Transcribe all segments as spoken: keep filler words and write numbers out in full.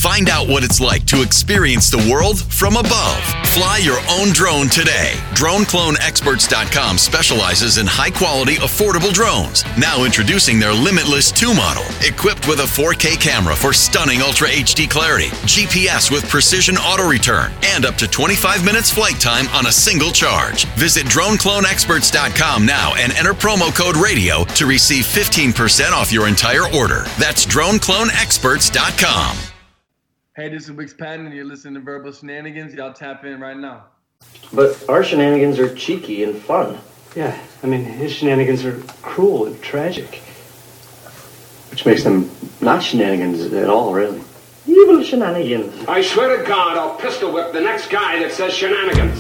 Find out what it's like to experience the world from above. Fly your own drone today. drone clone experts dot com specializes in high-quality, affordable drones. Now introducing their Limitless two model, equipped with a four K camera for stunning Ultra H D clarity, G P S with precision auto return, and up to twenty-five minutes flight time on a single charge. Visit drone clone experts dot com now and enter promo code RADIO to receive fifteen percent off your entire order. That's drone clone experts dot com. Hey, this is Wix Patton, and you're listening to Verbal Shenanigans. Y'all tap in right now. But our shenanigans are cheeky and fun. Yeah, I mean, his shenanigans are cruel and tragic. Which makes them not shenanigans at all, really. Evil shenanigans. I swear to God, I'll pistol whip the next guy that says shenanigans.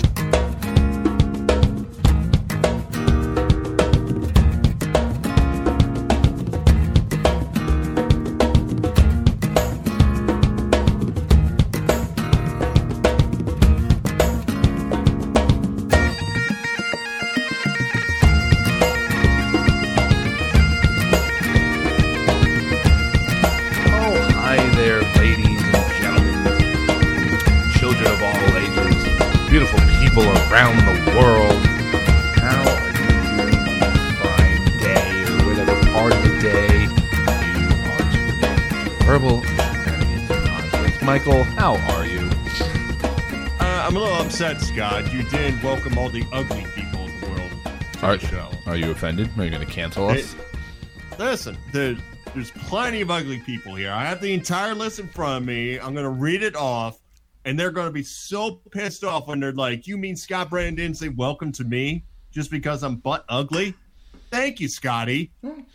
Around the world. How are you doing on this fine day or whatever part of the day you are tuning? Verbal Shenanigans Podcast. Michael, how are you? Uh, I'm a little upset, Scott. You did welcome all the ugly people in the world to Are, the show. Are you offended? Are you going to cancel us? It, listen, there, there's plenty of ugly people here. I have the entire list in front of me. I'm going to read it off. And they're going to be so pissed off when they're like, you mean Scott Brandon didn't say welcome to me just because I'm butt ugly? Thank you, Scotty.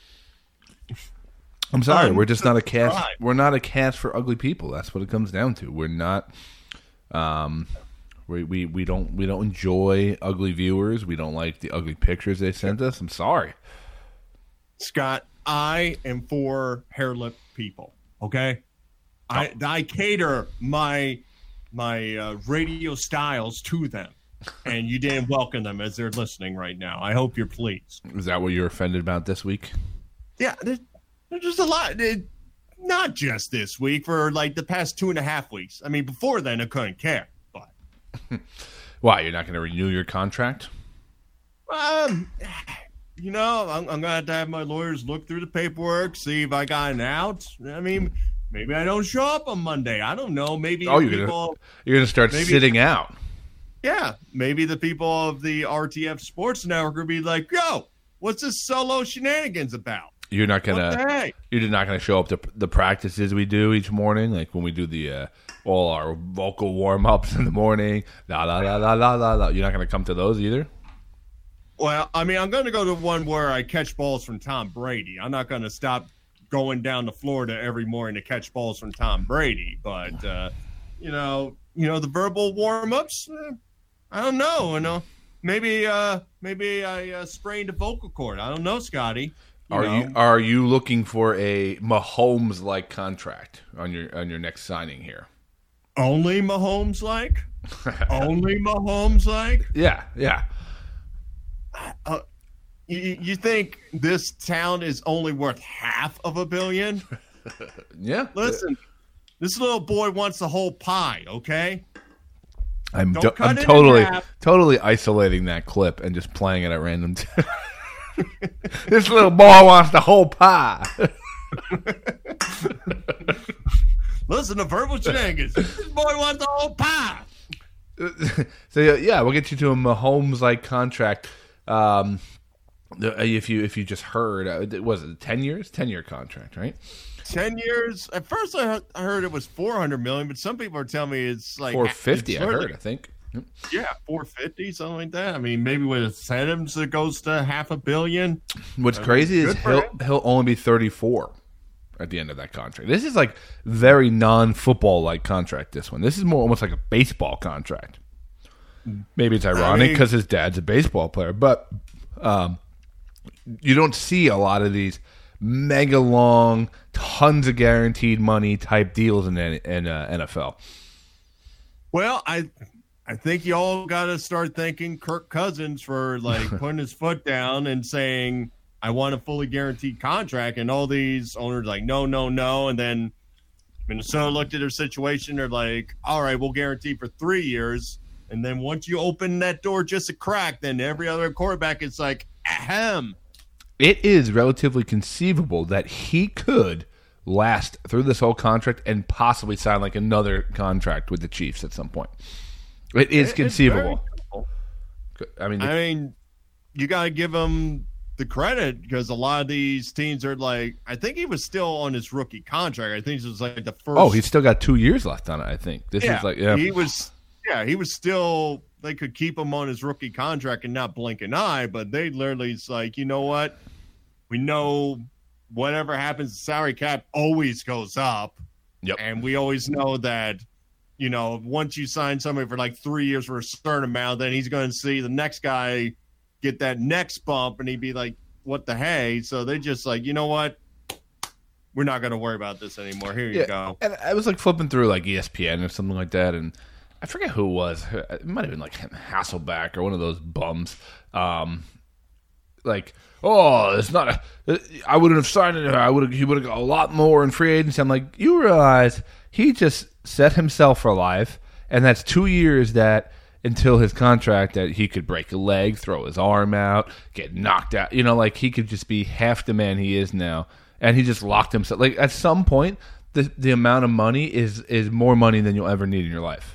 I'm sorry. Um, we're just not a cast. right. We're not a cast for ugly people. That's what it comes down to. We're not. Um, we, we, we don't we don't enjoy ugly viewers. We don't like the ugly pictures they sent us. I'm sorry. Scott, I am for hair lip people, okay? I, I cater my... my uh, radio styles to them, and you didn't welcome them as they're listening right now. I hope you're pleased. Is that what you're offended about this week? Yeah, there's, there's just a lot. It, not just this week, for like the past two and a half weeks. I mean, before then, I couldn't care. But why, you're not going to renew your contract? um, you know, I'm, I'm going to have to have my lawyers look through the paperwork, see if I got an out. I mean, maybe I don't show up on Monday. I don't know. Maybe oh, you're people, gonna you're gonna start maybe, sitting out. Yeah, maybe the people of the R T F Sports Network will be like, "Yo, what's this solo shenanigans about?" You're not gonna you're not gonna show up to the practices we do each morning, like when we do the uh, all our vocal warm ups in the morning. La la la la la la la. You're not gonna come to those either. Well, I mean, I'm going to go to one where I catch balls from Tom Brady. I'm not going to stop going down to Florida every morning to catch balls from Tom Brady, but uh, you know, you know, the verbal warm-ups. Eh, I don't know. You know, maybe, uh, maybe I uh, sprained a vocal cord. I don't know, Scotty. You are know. you are you looking for a Mahomes-like contract on your on your next signing here? Only Mahomes like? Only Mahomes like? Yeah, yeah. Uh, You, you think this town is only worth half of a billion? Yeah. Listen, this little boy wants the whole pie, okay? I'm, Don't do- cut I'm it in totally half. totally isolating that clip and just playing it at random. T- this little boy wants the whole pie. Listen to verbal shenanigans. This boy wants the whole pie. So yeah, we'll get you to a Mahomes-like contract. Um, if you if you just heard, uh, was it ten years? ten year contract, right? ten years. At first, I heard, I heard it was four hundred million, but some people are telling me it's like four fifty. it's I heard. like, I think. Yep. Yeah, four fifty, something like that. I mean, maybe with incentives, it goes to half a billion. What's I crazy mean, is good for he'll him. he'll only be thirty-four at the end of that contract. This is like very non-football like contract. This one. This is more almost like a baseball contract. Maybe it's ironic I mean- because his dad's a baseball player, but um, you don't see a lot of these mega long, tons of guaranteed money type deals in in uh, N F L. Well, I I think you all got to start thanking Kirk Cousins for like putting his foot down and saying, I want a fully guaranteed contract. And all these owners like, no, no, no. And then Minnesota looked at their situation. They're like, all right, we'll guarantee for three years. And then once you open that door just a crack, then every other quarterback is like, ahem. It is relatively conceivable that he could last through this whole contract and possibly sign like another contract with the Chiefs at some point. It is it, conceivable. I mean, the, I mean, you got to give him the credit because a lot of these teams are like, I think he was still on his rookie contract. I think this was like the first. Oh, he's still got two years left on it. I think this yeah, is like, yeah, he was. Yeah, he was still. They could keep him on his rookie contract and not blink an eye, but they literally it's like, you know what? We know whatever happens, the salary cap always goes up. Yep. And we always know that, you know, once you sign somebody for like three years for a certain amount, then he's going to see the next guy get that next bump, and he'd be like, what the hey? So they just like, you know what? We're not going to worry about this anymore. Here you yeah, go. And I was like flipping through like E S P N or something like that, and I forget who it was. It might have been like Hasselback or one of those bums. Um, like, oh, it's not a. I wouldn't have signed it. I would have. He would have got a lot more in free agency. I'm like, you realize he just set himself for life, and that's two years that until his contract that he could break a leg, throw his arm out, get knocked out. You know, like he could just be half the man he is now, and he just locked himself. Like at some point, the the amount of money is is more money than you'll ever need in your life.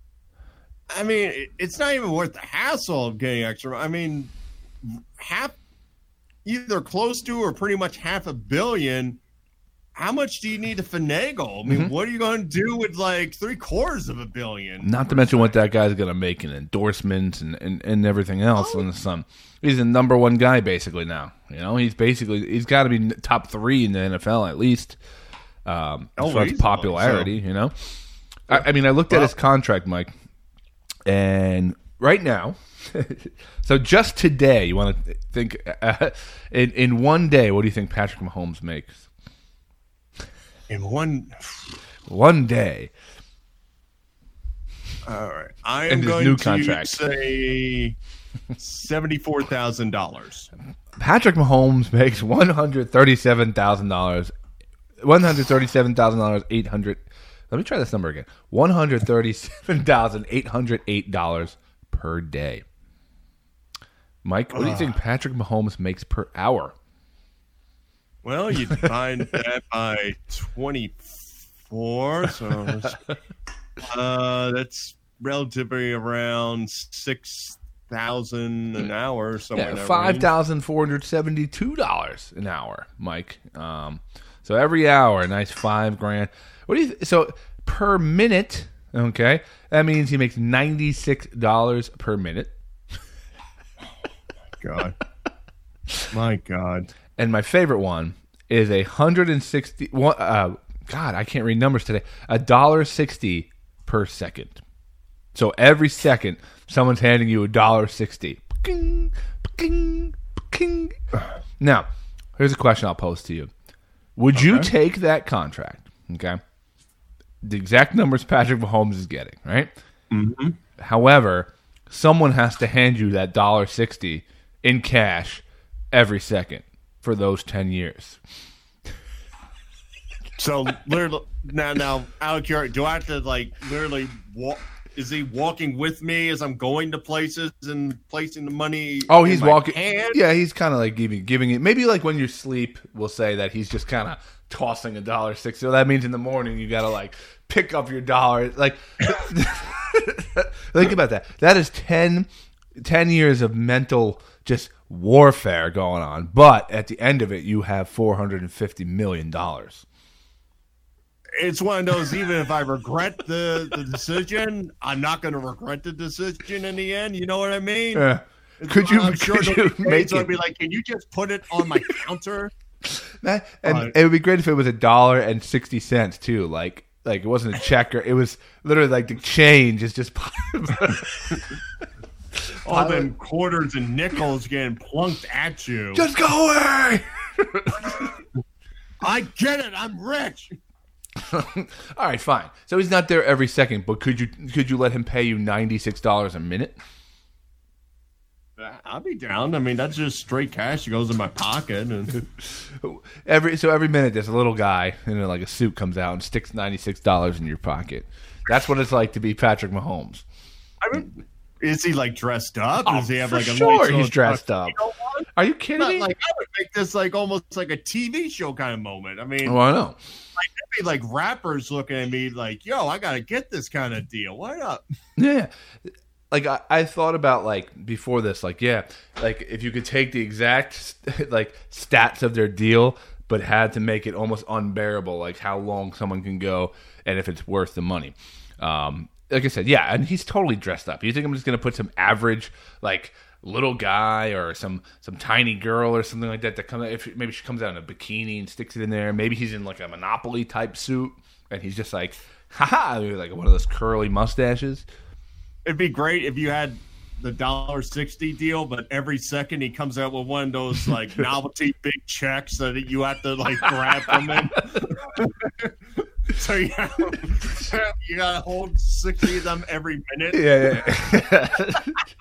I mean, it's not even worth the hassle of getting extra. I mean, half, either close to or pretty much half a billion. How much do you need to finagle? I mean, mm-hmm. what are you going to do with like three quarters of a billion? Not to mention what that guy's going to make in endorsements and, and, and everything else. Oh. In the sum, he's the number one guy basically now. You know, he's basically he's got to be top three in the N F L at least. Um, as oh, far as popularity, so. You know. I, I mean, I looked well, at his contract, Mike. And right now, so just today, you want to think uh, in in one day, what do you think Patrick Mahomes makes? In one one day. All right, I am going new to contract. say seventy-four thousand dollars. Patrick Mahomes makes one hundred thirty-seven thousand dollars. One hundred thirty-seven thousand dollars. Eight hundred. Let me try this number again. one hundred thirty-seven thousand eight hundred eight dollars per day. Mike, what uh, do you think Patrick Mahomes makes per hour? Well, you divide that by twenty-four, so uh, that's relatively around six thousand dollars an hour. Somewhere yeah, five thousand four hundred seventy-two dollars an hour, Mike. Um, so every hour, a nice five grand. What do you th- so per minute? Okay, that means he makes ninety-six dollars per minute. God, my God! And my favorite one is a hundred and sixty. Uh, God, I can't read numbers today. A dollar sixty per second. So every second, someone's handing you a dollar sixty. Now, here's a question I'll pose to you: would okay. you take that contract? Okay. The exact numbers Patrick Mahomes is getting, right? Mm-hmm. However, someone has to hand you that one dollar sixty in cash every second for those ten years. So, literally, now, now, out of curiosity, do I have to, like, literally walk? Is he walking with me as I'm going to places and placing the money? Oh, he's walking. Hand? Yeah, he's kind of like giving giving it. Maybe like when you sleep, we'll say that he's just kind of tossing a dollar sixty. So that means in the morning you gotta like pick up your dollar. Like, think about that. That is ten, ten years of mental just warfare going on. But at the end of it, you have four hundred and fifty million dollars. It's one of those, even if I regret the, the decision, I'm not going to regret the decision in the end. You know what I mean? Yeah. Could you, I'm sure could you make so it? I'd be like, can you just put it on my counter? That, and uh, it would be great if it was a dollar and sixty cents too. Like, like it wasn't a check, or it was literally like the change is just all them quarters and nickels getting plunked at you. Just go away. I get it. I'm rich. All right, fine. So he's not there every second, but could you could you let him pay you ninety-six dollars a minute? I'll be down. I mean, that's just straight cash that goes in my pocket. And every so every minute, there's a little guy in like a suit comes out and sticks ninety-six dollars in your pocket. That's what it's like to be Patrick Mahomes. I mean, is he like dressed up? Oh, Does he have for like a sure nice he's dressed up. Are you kidding Not me? like I would make this like almost like a T V show kind of moment. I mean, Oh, I know. like there'd be like rappers looking at me like, "Yo, I gotta get this kind of deal. What up?" Yeah. Like, I, I thought about, like, before this, like, yeah, like, if you could take the exact, like, stats of their deal, but had to make it almost unbearable, like, how long someone can go and if it's worth the money. Um, like I said, yeah, and he's totally dressed up. You think I'm just going to put some average, like, little guy or some some tiny girl or something like that that comes, if maybe she comes out in a bikini and sticks it in there. Maybe he's in, like, a Monopoly type suit, and he's just like, haha, like one of those curly mustaches. It'd be great if you had the one dollar sixty deal, but every second he comes out with one of those like novelty big checks that you have to like grab from him. So you have, you gotta hold sixty of them every minute. Yeah, yeah.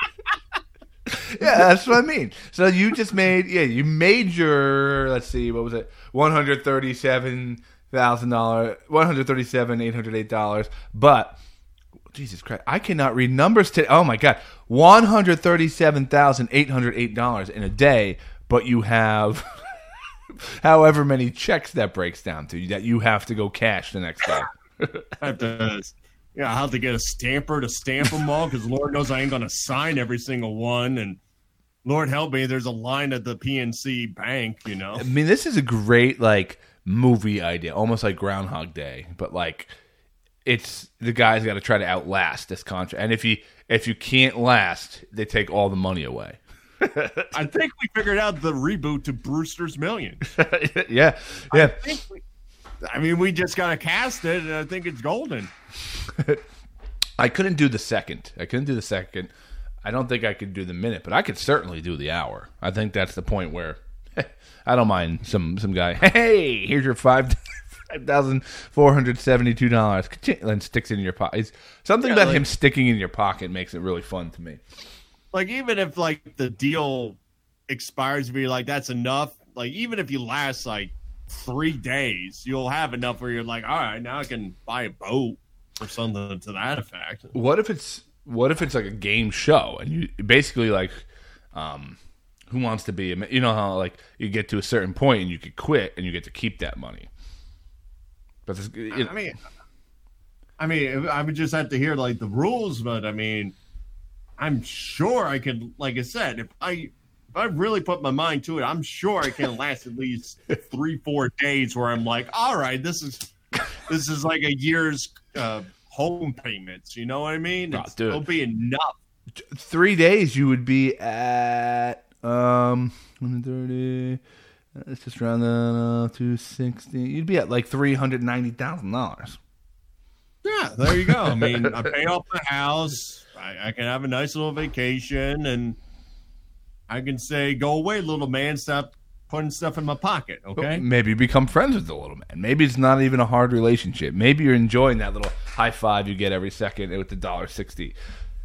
Yeah, that's what I mean. So you just made, yeah, you made your, let's see, what was it, one hundred thirty-seven thousand dollars, one hundred thirty-seven thousand eight hundred eight dollars, but Jesus Christ, I cannot read numbers today. Oh my God, one hundred thirty-seven thousand eight hundred eight dollars in a day, but you have however many checks that breaks down to, that you have to go cash the next day. I have to, yeah, I have to get a stamper to stamp them all because Lord knows I ain't going to sign every single one. And Lord help me, there's a line at the P N C Bank, you know. I mean, this is a great, like, movie idea, almost like Groundhog Day, but, like, it's the guy's got to try to outlast this contract, and if you if you can't last, they take all the money away. I think we figured out the reboot to Brewster's Millions. yeah, yeah. I, think we, I mean, we just got to cast it, and I think it's golden. I couldn't do the second. I couldn't do the second. I don't think I could do the minute, but I could certainly do the hour. I think that's the point where I don't mind some some guy. Hey, here's your five. Five thousand four hundred seventy-two dollars, and sticks it in your pocket. Something yeah, about like, him sticking in your pocket makes it really fun to me. Like, even if like the deal expires, to be like that's enough. Like, even if you last like three days, you'll have enough where you're like, all right, now I can buy a boat or something to that effect. What if it's what if it's like a game show and you basically like, um, Who Wants to Be? A, you know how like you get to a certain point and you could quit and you get to keep that money. But this, you know. I mean, I mean, I would just have to hear like the rules, but I mean, I'm sure I could. Like I said, if I if I really put my mind to it, I'm sure I can last at least three, four days where I'm like, all right, this is this is like a year's uh, home payments. You know what I mean? Oh, It's, dude. it'll be enough. Three days you would be at um one thirty. Let's just round that up to sixty. You'd be at like three hundred ninety thousand dollars. Yeah, there you go. I mean, I pay off the house. I, I can have a nice little vacation, and I can say, "Go away, little man. Stop putting stuff in my pocket." Okay. Maybe you become friends with the little man. Maybe it's not even a hard relationship. Maybe you're enjoying that little high five you get every second with the dollar sixty.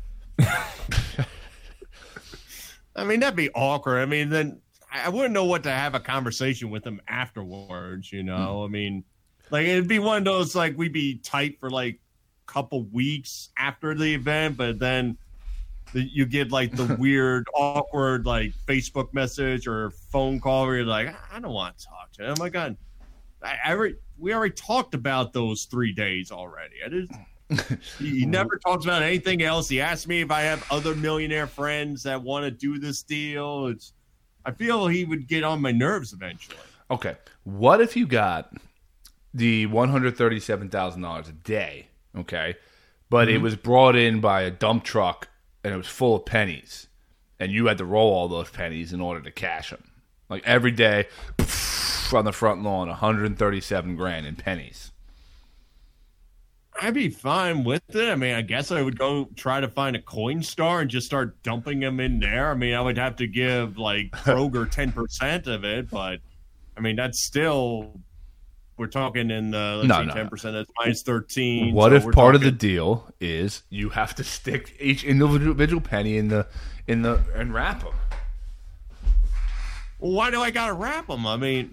I mean, that'd be awkward. I mean, then I wouldn't know what to have a conversation with him afterwards. You know, I mean, like it'd be one of those like we'd be tight for like a couple weeks after the event, but then the, you get like the weird, awkward like Facebook message or phone call where you're like, I don't want to talk to him. Oh my God, I, I already, we already talked about those three days already. I just. He never talks about anything else. He asked me if I have other millionaire friends that want to do this deal. It's, I feel he would get on my nerves eventually. Okay. What if you got the one hundred thirty-seven thousand dollars a day, okay, but mm-hmm. it was brought in by a dump truck and it was full of pennies, and you had to roll all those pennies in order to cash them? Like every day, on the front lawn, one hundred thirty-seven grand in pennies. I'd be fine with it. I mean, I guess I would go try to find a Coinstar and just start dumping them in there. I mean, I would have to give like Kroger ten percent of it, but I mean, that's still we're talking in uh, let's No, say no, ten no. percent. That's minus thirteen. What so if we're part of the talking- deal is you have to stick each individual penny in the in the and wrap them? Well, why do I gotta wrap them? I mean,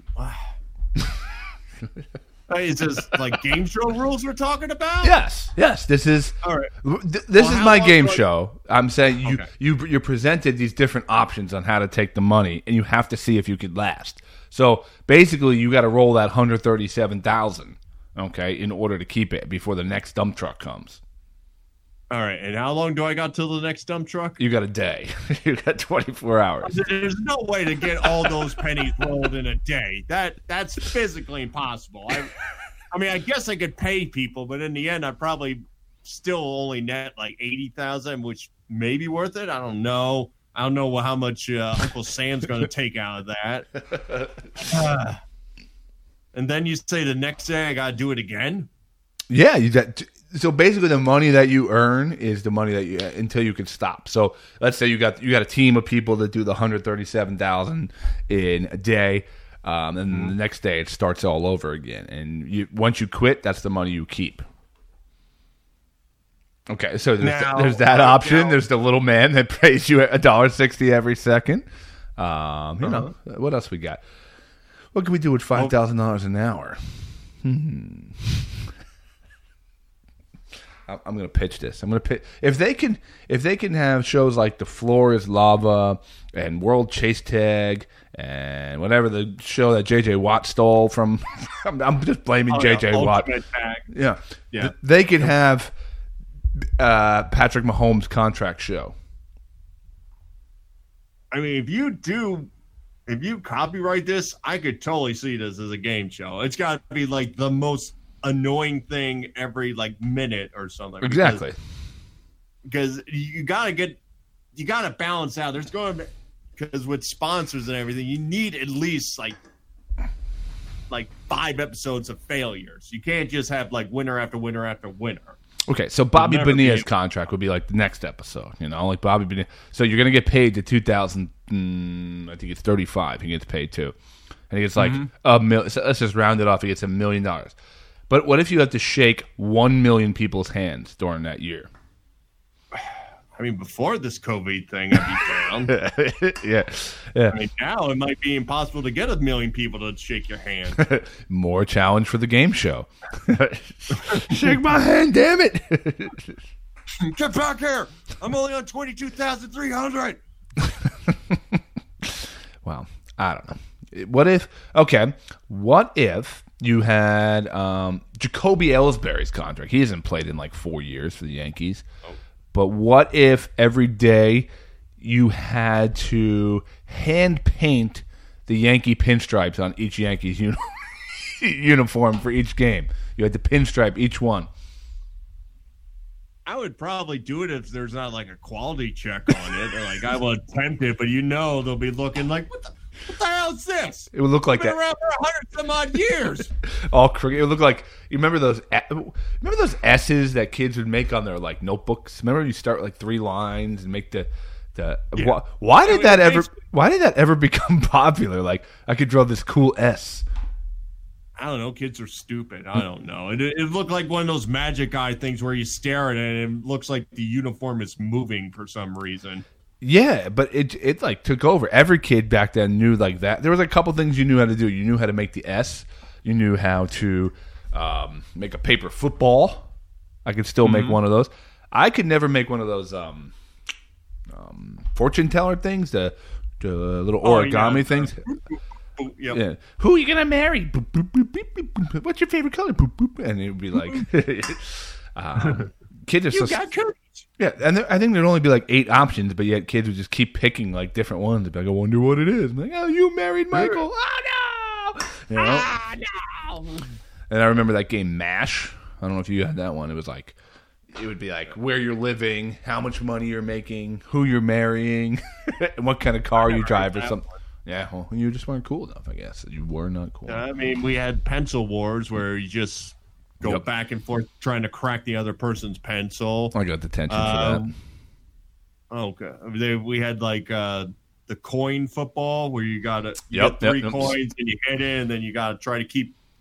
is this like game show rules we're talking about? Yes, yes. This is All right. th- this Well, is how my long game do I- show. I'm saying you Okay. you you're presented these different options on how to take the money, and you have to see if you could last. So basically, you got to roll that one hundred thirty-seven thousand, okay, in order to keep it before the next dump truck comes. All right. And how long do I got till the next dump truck? You got a day. You got twenty-four hours. There's no way to get all those pennies rolled in a day. That that's physically impossible. I, I mean, I guess I could pay people, but in the end, I'd probably still only net like eighty thousand, which may be worth it. I don't know. I don't know how much uh, Uncle Sam's going to take out of that. Uh, and then you say the next day I got to do it again. Yeah, you got. So basically, the money that you earn is the money that you until you can stop. So let's say you got you got a team of people that do the one hundred thirty-seven thousand in a day, um, and mm-hmm. the next day it starts all over again. And you once you quit, that's the money you keep. Okay, so there's, now, there's that uh, option. now, there's the little man that pays you a dollar sixty every second. Um, you uh-huh. know what else we got? What can we do with five thousand dollars an hour? Hmm. I'm going to pitch this. I'm going to pitch if they can if they can have shows like The Floor is Lava and World Chase Tag and whatever the show that J J Watt stole from. I'm, I'm just blaming oh, J J yeah, Watt. Tag. Yeah, yeah. Th- they could have uh, Patrick Mahomes' contract show. I mean, if you do, if you copyright this, I could totally see this as a game show. It's got to be like the most annoying thing every like minute or something. Exactly. Because, because you got to get, you got to balance out. There's going to, because with sponsors and everything, you need at least like, like five episodes of failures. You can't just have like winner after winner after winner. Okay, so Bobby never Bonilla's be- contract would be like the next episode, you know, like Bobby Bonilla. So you're going to get paid to two thousand, mm, I think it's thirty-five he gets paid to. And he gets like Mm-hmm. a million, so let's just round it off, he gets a million dollars. But what if you have to shake one million people's hands during that year? I mean, before this COVID thing, I'd be down. yeah, yeah. I mean, now it might be impossible to get a million people to shake your hand. More challenge for the game show. Shake my hand, damn it. Get back here. I'm only on twenty-two thousand three hundred. Well, I don't know. What if, okay, what if you had um, Jacoby Ellsbury's contract? He hasn't played in like four years for the Yankees. Oh. But what if every day you had to hand paint the Yankee pinstripes on each Yankees uni- uniform for each game? You had to pinstripe each one. I would probably do it if there's not like a quality check on it. Or like I will attempt it, but you know they'll be looking like, what the, what the hell is this? It would look like I've been that. around for a hundred some odd years. All crooked. It would look like, you remember those remember those S's that kids would make on their like notebooks? Remember you start with like three lines and make the the Yeah. why, why did I that mean, ever basically- why did that ever become popular? Like I could draw this cool S. I don't know. Kids are stupid. I don't know. It, it looked like one of those magic eye things where you stare at it and it looks like the uniform is moving for some reason. Yeah, but it it like took over. Every kid back then knew like that. There was a couple things you knew how to do. You knew how to make the S. You knew how to um, make a paper football. I could still Mm-hmm. make one of those. I could never make one of those um, um, fortune teller things, the, the little Oh, origami yeah. things. Oh, yep. Yeah. Who are you gonna marry? Boop, boop, boop, boop, boop, boop. What's your favorite color? Boop, boop. And it would be like, um, kids are You so got courage. yeah, and there, I think there'd only be like eight options, but yet kids would just keep picking like different ones. They'd be like, I wonder what it is. I'm like, oh, you married Michael? Oh no! You know? Ah, no. And I remember that game MASH. I don't know if you had that one. It was like, it would be like where you're living, how much money you're making, who you're marrying, and what kind of car you drive or that something. Yeah, well, you just weren't cool enough, I guess. You were not cool. I mean, we had pencil wars where you just go Yep. back and forth trying to crack the other person's pencil. I got detention for Um, Okay. They, we had like uh, the coin football where you got to Yep, get three yep, yep. coins and you hit it, and then you got to try to keep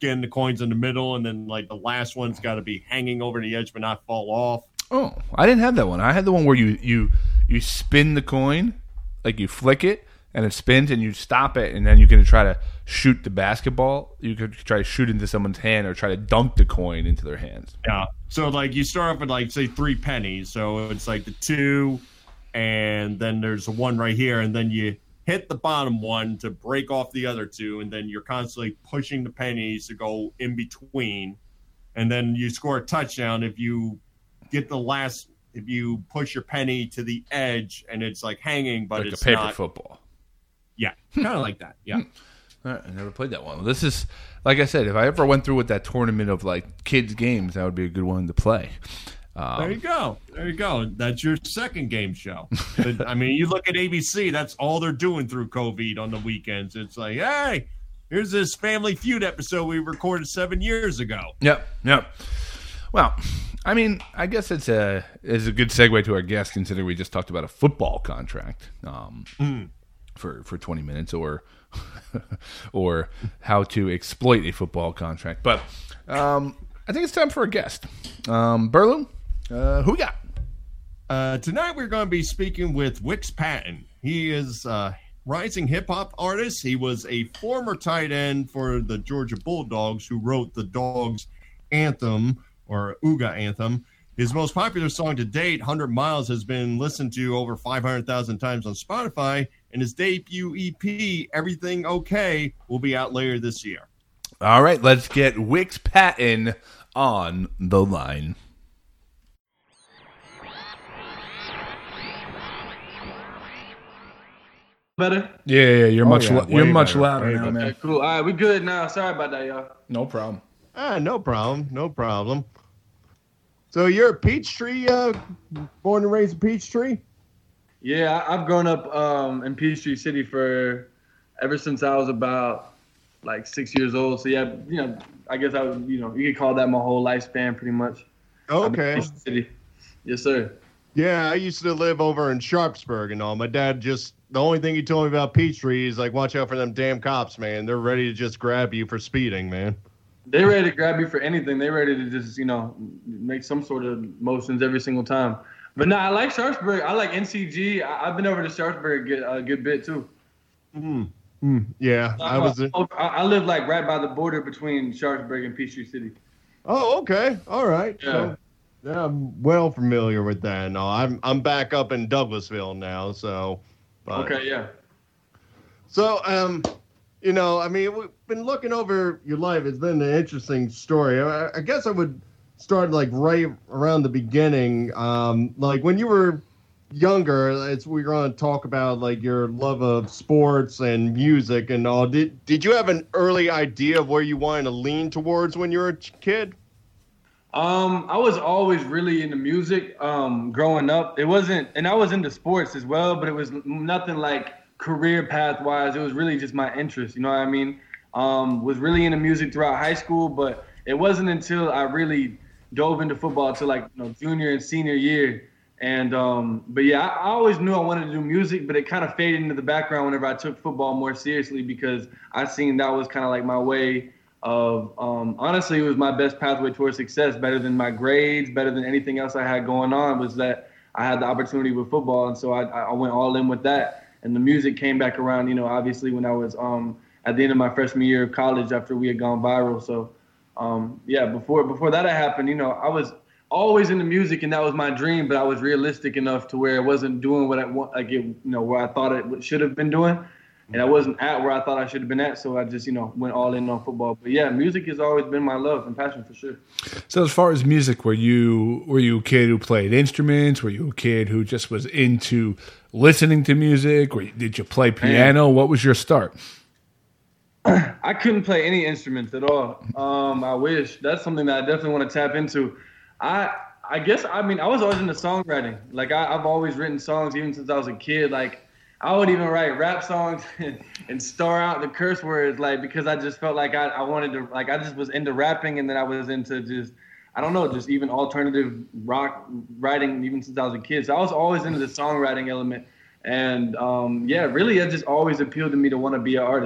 getting the coins in the middle, and then like the last one's got to be hanging over the edge but not fall off. Oh, I didn't have that one. I had the one where you you you spin the coin, like you flick it and it spins, and you stop it, and then you can try to shoot the basketball. You could try to shoot into someone's hand or try to dunk the coin into their hands. Yeah. So like you start off with like say three pennies, so it's like the two, and then there's a one right here, and then you hit the bottom one to break off the other two, and then you're constantly pushing the pennies to go in between, and then you score a touchdown if you get the last, if you push your penny to the edge and it's like hanging, but like it's a paper not. football. Yeah, kind of like that. Yeah. All right, I never played that one. This is, like I said, if I ever went through with that tournament of like kids games, that would be a good one to play. Um, there you go. There you go. That's your second game show. I mean, you look at A B C, that's all they're doing through COVID on the weekends. It's like, hey, here's this Family Feud episode we recorded seven years ago. Yep, yep. Well, I mean, I guess it's a it's a good segue to our guest, considering we just talked about a football contract um, mm. for for twenty minutes, or or how to exploit a football contract. But um, I think it's time for a guest. Um, Burlew, uh, who we got? Uh, tonight we're going to be speaking with Wix Patton. He is a rising hip-hop artist. He was a former tight end for the Georgia Bulldogs who wrote the Dogs anthem, or Ooga Anthem. His most popular song to date, one hundred miles, has been listened to over five hundred thousand times on Spotify, and his debut E P, Everything Okay, will be out later this year. All right, let's get Wix Patton on the line. Better? Yeah, yeah, you're oh, much yeah, lo- you're much better. louder Way now, better. man. Okay, cool. All right, we good now. Sorry about that, y'all. No problem. Ah, no problem. No problem. So you're a Peachtree, uh, born and raised in Peachtree? Yeah, I, I've grown up um, in Peachtree City for ever since I was about like six years old. So yeah, you know, I guess I would, you know, you could call that my whole lifespan pretty much. Okay. City. Yes, sir. Yeah, I used to live over in Sharpsburg and all. My dad just, the only thing he told me about Peachtree is like, watch out for them damn cops, man. They're ready to just grab you for speeding, man. They're ready to grab you for anything. They're ready to just, you know, make some sort of motions every single time. But no, I like Sharpsburg. I like N C G. I, I've been over to Sharpsburg a good, a good bit too. Mm. Mm. Yeah, I was. A- I, I live like right by the border between Sharpsburg and Peachtree City. Oh, okay. All right. Yeah. So, yeah, I'm well familiar with that. No, I'm I'm back up in Douglasville now. So. But, Okay. Yeah. So, um, you know, I mean, we've been looking over your life. It's been an interesting story. I, I guess I would start like right around the beginning. Um, like when you were younger, it's we're going to talk about like your love of sports and music and all. Did did you have an early idea of where you wanted to lean towards when you were a kid? Um, I was always really into music. Um, growing up, it wasn't, and I was into sports as well, but it was nothing like career path wise. It was really just my interest. You know what I mean? Um, was really into music throughout high school, but it wasn't until I really dove into football until like you know junior and senior year. And um, but yeah, I, I always knew I wanted to do music, but it kind of faded into the background whenever I took football more seriously because I seen that was kind of like my way of um, honestly, it was my best pathway towards success, better than my grades, better than anything else I had going on, was that I had the opportunity with football. And so I, I went all in with that. And the music came back around, you know, obviously when I was um, at the end of my freshman year of college after we had gone viral. So, um, yeah, before before that had happened, you know, I was always into music and that was my dream, but I was realistic enough to where it wasn't doing what I want, like it, you know, where I thought it should have been doing. And I wasn't at where I thought I should have been at, so I just, you know, went all in on football. But yeah, music has always been my love and passion for sure. So as far as music, were you were you a kid who played instruments? Were you a kid who just was into listening to music? Or did you play piano? Man. What was your start? I couldn't play any instruments at all. Um, I wish. That's something that I definitely want to tap into. I I guess, I mean, I was always into songwriting. Like, I, I've always written songs even since I was a kid. Like, I would even write rap songs and, and star out the curse words, like, because I just felt like I, I wanted to, like, I just was into rapping, and then I was into just, I don't know, just even alternative rock writing even since I was a kid. So I was always into the songwriting element. And, um, yeah, really, it just always appealed to me to want to be an artist.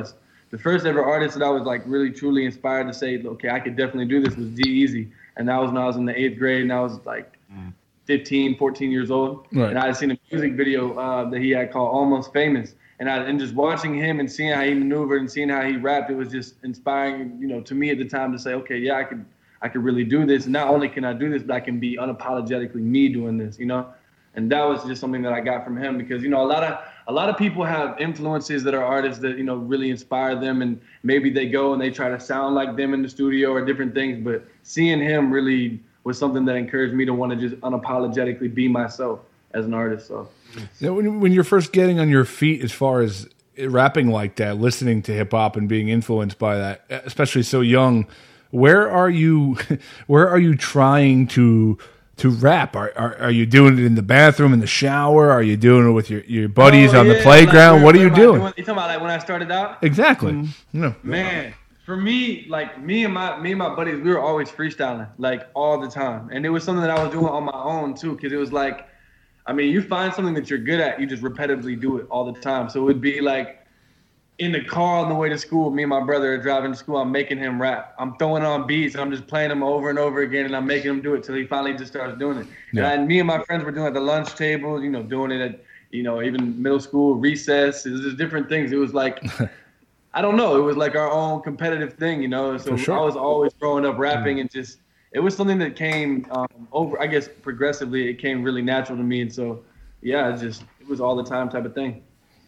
the first ever artist that I was like really truly inspired to say, okay, I could definitely do this was G-Eazy. And that was when I was in the eighth grade and I was like fifteen, fourteen years old. Right. And I had seen a music video uh, that he had called Almost Famous. And I and just watching him and seeing how he maneuvered and seeing how he rapped, it was just inspiring, you know, to me at the time to say, okay, yeah, I could I could really do this. And not only can I do this, but I can be unapologetically me doing this, you know? And that was just something that I got from him because, you know, a lot of a lot of people have influences that are artists that, you know, really inspire them. And maybe they go and they try to sound like them in the studio or different things. But seeing him really was something that encouraged me to want to just unapologetically be myself as an artist. So, you know, when, when you're first getting on your feet as far as rapping like that, listening to hip hop and being influenced by that, especially so young, where are you, where are you trying to to rap? Are, are are you doing it in the bathroom, in the shower? Are you doing it with your, your buddies oh, on yeah, the playground? like, what are you am I doing? You talking about like when I started out? Exactly. Mm-hmm. No. Man, for me, like me and my me and my buddies, we were always freestyling, like all the time. And it was something that I was doing on my own too, because it was like, I mean, you find something that you're good at, you just repetitively do it all the time. So it would be like in the car on the way to school, me and my brother are driving to school, I'm making him rap. I'm throwing on beats, and I'm just playing them over and over again, and I'm making him do it till he finally just starts doing it. Yeah. And I, me and my friends were doing it at the lunch table, you know, doing it at, you know, even middle school, recess, it was just different things. It was like, I don't know, it was like our own competitive thing, you know? So sure. I was always growing up rapping and just, it was something that came um, over, I guess, progressively, it came really natural to me. And so, yeah, it just, it was all the time type of thing.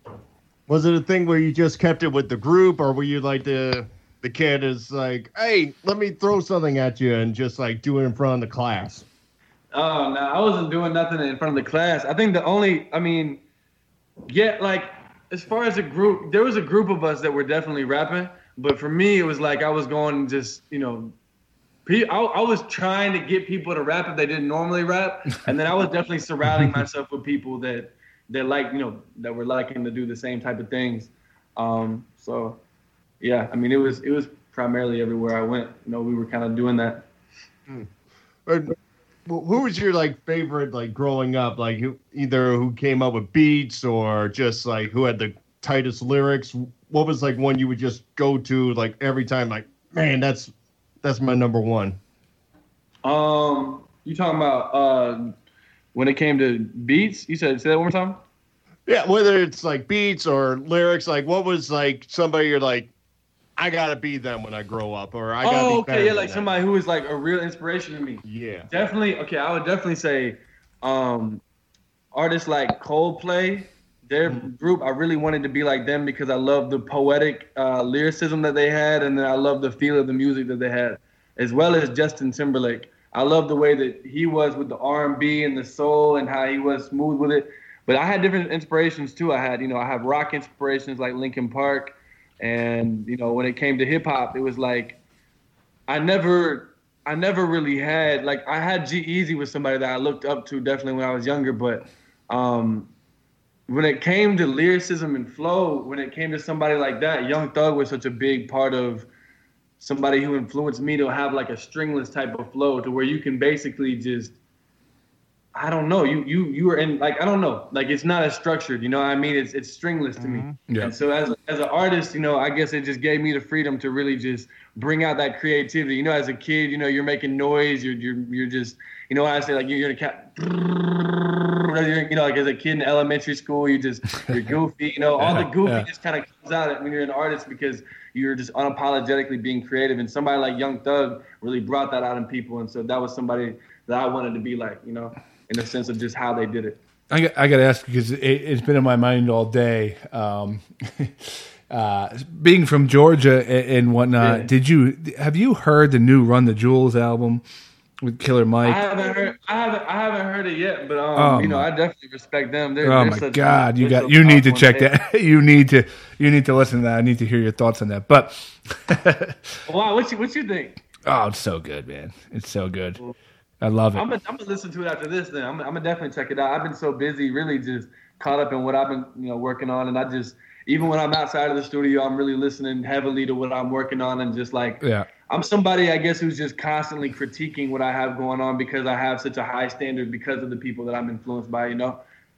Was it a thing where you just kept it with the group, or were you like the the kid is like, hey, let me throw something at you and just like do it in front of the class? Oh, no, I wasn't doing nothing in front of the class. I think the only, I mean, yeah, like as far as a group, there was a group of us that were definitely rapping, but for me, it was like I was going just, you know, I, I was trying to get people to rap if they didn't normally rap, and then I was definitely surrounding myself with people that that like, you know, that were liking to do the same type of things. Um, so, yeah, I mean, it was it was primarily everywhere I went. You know, we were kind of doing that. Hmm. Who was your like favorite like growing up? Like who, either who came up with beats or just like who had the tightest lyrics? What was like one you would just go to like every time? Like, man, that's that's my number one. Um, you talking about uh, when it came to beats? You said say that one more time. Yeah, whether it's like beats or lyrics, like what was like somebody you're like, I gotta be them when I grow up, or I gotta oh, be okay, better yeah, than like that. somebody who was like a real inspiration to me. Yeah, Definitely, okay, I would definitely say um, artists like Coldplay, their Mm-hmm. group, I really wanted to be like them because I love the poetic uh, lyricism that they had, and then I love the feel of the music that they had, as well as Justin Timberlake. I love the way that he was with the R and B and the soul and how he was smooth with it. But I had different inspirations too. I had, you know, I have rock inspirations like Linkin Park. And, you know, when it came to hip hop, it was like, I never, I never really had, like I had G-Eazy with somebody that I looked up to definitely when I was younger. But um, when it came to lyricism and flow, when it came to somebody like that, Young Thug was such a big part of somebody who influenced me to have like a stringless type of flow to where you can basically just, I don't know, you you you were in, like, I don't know, like it's not as structured, you know what I mean? It's it's stringless to me. Yeah. And so as as an artist, you know, I guess it just gave me the freedom to really just bring out that creativity. You know, as a kid, you know, you're making noise, you're you're you're just, you know what I say, like you're, you're a cat, you know, like as a kid in elementary school, you just, you're goofy, you know, all the goofy yeah. just kind of comes out when you're an artist because you're just unapologetically being creative. And somebody like Young Thug really brought that out in people. And so that was somebody that I wanted to be like, you know, in the sense of just how they did it. I got, I got to ask because it, it's been in my mind all day. Um, uh, being from Georgia and, and whatnot, Yeah. did you have you heard the new Run the Jewels album with Killer Mike? I haven't heard, I haven't, I haven't heard it yet, but um, Oh, you know, my- I definitely respect them. They're, Oh they're my such- God! You they're got so you need to powerful check and that. You need to you need to listen to that. I need to hear your thoughts on that. But they- Wow, what you what you think? oh, it's so good, man! It's so good. I love it. I'm gonna I'm gonna listen to it after this. Then I'm I'm gonna definitely check it out. I've been so busy, really just caught up in what I've been, you know, working on, and I just, even when I'm outside of the studio, I'm really listening heavily to what I'm working on, and just like, Yeah. I'm somebody, I guess, who's just constantly critiquing what I have going on because I have such a high standard because of the people that I'm influenced by, you know.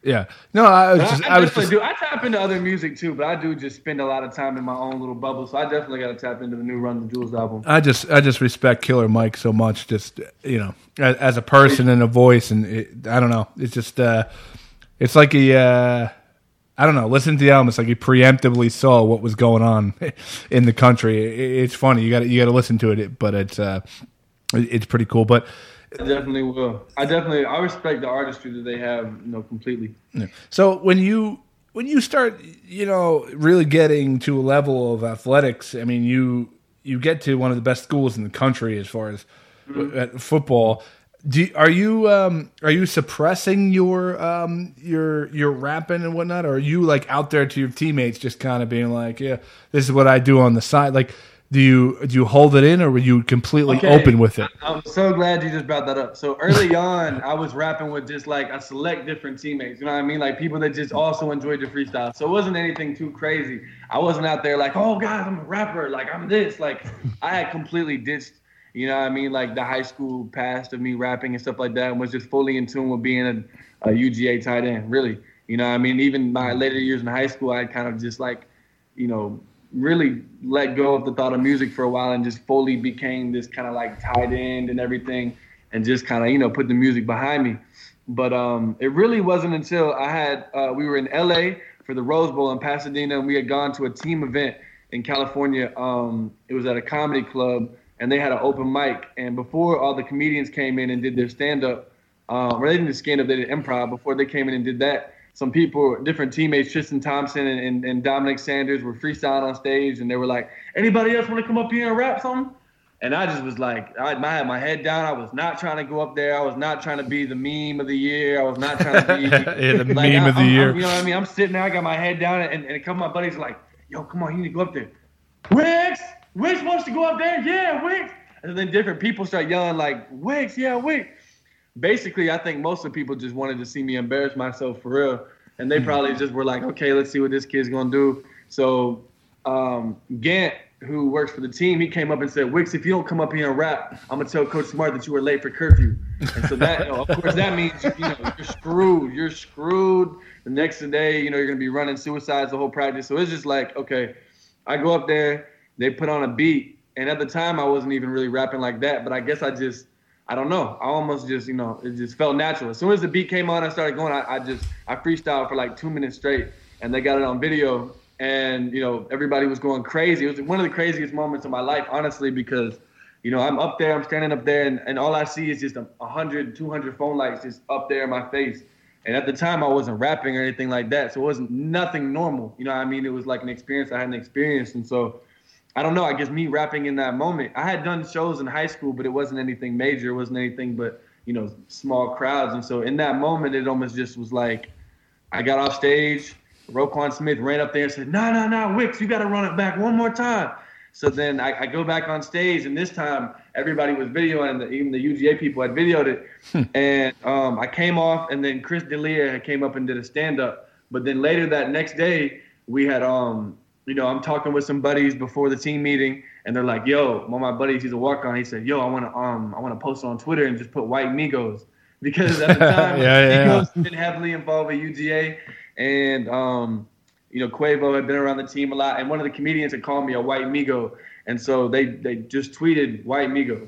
Yeah. No, I was But just, I, I I was definitely just, do. I tap into other music too, but I do just spend a lot of time in my own little bubble. So I definitely got to tap into the new Run the Jewels album. I just, I just respect Killer Mike so much. Just, you know, as, as a person and a voice, and it, I don't know. It's just, uh, it's like he, uh, I don't know. Listen to the album. It's like he preemptively saw what was going on in the country. It, it's funny. You got, you got to listen to it, but it's, uh, it, it's pretty cool. But. I definitely will. I definitely, I respect the artistry that they have, you know, completely. Yeah. So when you when you start, you know, really getting to a level of athletics, I mean, you you get to one of the best schools in the country as far as mm-hmm. at football. Do are you um, are you suppressing your um, your your rapping and whatnot, or are you like out there to your teammates, just kind of being like, yeah, this is what I do on the side, like? Do you do you hold it in, or were you completely okay. open with it? I'm so glad you just brought that up. So early on, I was rapping with just like a select different teammates. You know what I mean? Like people that just also enjoyed the freestyle. So it wasn't anything too crazy. I wasn't out there like, oh guys, I'm a rapper. Like I'm this. Like I had completely ditched, you know what I mean? Like the high school past of me rapping and stuff like that, and was just fully in tune with being a, a U G A tight end. Really, you know what I mean? Even my later years in high school, I kind of just like, you know. really let go of the thought of music for a while and just fully became this kind of like tight end and everything, and just kind of, you know, put the music behind me. But um, it really wasn't until I had, uh, we were in L A for the Rose Bowl in Pasadena, and we had gone to a team event in California. Um, it was at a comedy club, and they had an open mic. And before all the comedians came in and did their stand-up, um, or they didn't do stand-up, they did improv. Before they came in and did that, some people, different teammates, Tristan Thompson and, and, and Dominic Sanders were freestyling on stage, and they were like, anybody else want to come up here and rap something? And I just was like, I, I had my head down. I was not trying to go up there. I was not trying to be the meme of the year. I was not trying to be yeah, the like, meme I, of the I'm, year. I'm, you know what I mean? I'm sitting there. I got my head down, and, and a couple of my buddies are like, yo, come on, you need to go up there. Wicks! Wicks wants to go up there? Yeah, Wicks! And then different people start yelling like, Wicks, yeah, Wicks. Basically, I think most of the people just wanted to see me embarrass myself for real. And they probably just were like, okay, let's see what this kid's going to do. So um, Gant, who works for the team, he came up and said, Wicks, if you don't come up here and rap, I'm going to tell Coach Smart that you were late for curfew. And so that, you know, of course, that means, you know, you're screwed. You're screwed. The next day, you know, you're going to be running suicides the whole practice. So it's just like, okay, I go up there, they put on a beat. And at the time, I wasn't even really rapping like that. But I guess I just, I don't know. I almost just, you know, it just felt natural. As soon as the beat came on, I started going. I, I just, I freestyled for like two minutes straight, and they got it on video. And, you know, everybody was going crazy. It was one of the craziest moments of my life, honestly, because, you know, I'm up there, I'm standing up there, and, and all I see is just a one hundred, two hundred phone lights just up there in my face. And at the time, I wasn't rapping or anything like that. So it wasn't nothing normal. You know what I mean? It was like an experience I hadn't experienced. And so, I don't know, I guess me rapping in that moment, I had done shows in high school, but it wasn't anything major. It wasn't anything but, you know, small crowds. And so in that moment, it almost just was like, I got off stage, Roquan Smith ran up there and said, no, no, no, Wicks, you got to run it back one more time. So then I, I go back on stage, and this time everybody was videoing, and even the U G A people had videoed it. and um, I came off, and then Chris D'Elia came up and did a stand-up. But then later that next day, we had um, – you know, I'm talking with some buddies before the team meeting, and they're like, yo, one of my buddies, he's a walk-on. He said, yo, I want to um, I want to post on Twitter and just put White Migos. Because at the time, yeah, yeah. Migos had been heavily involved with U G A. And, um, you know, Quavo had been around the team a lot. And one of the comedians had called me a White Migo. And so they, they just tweeted White Migos.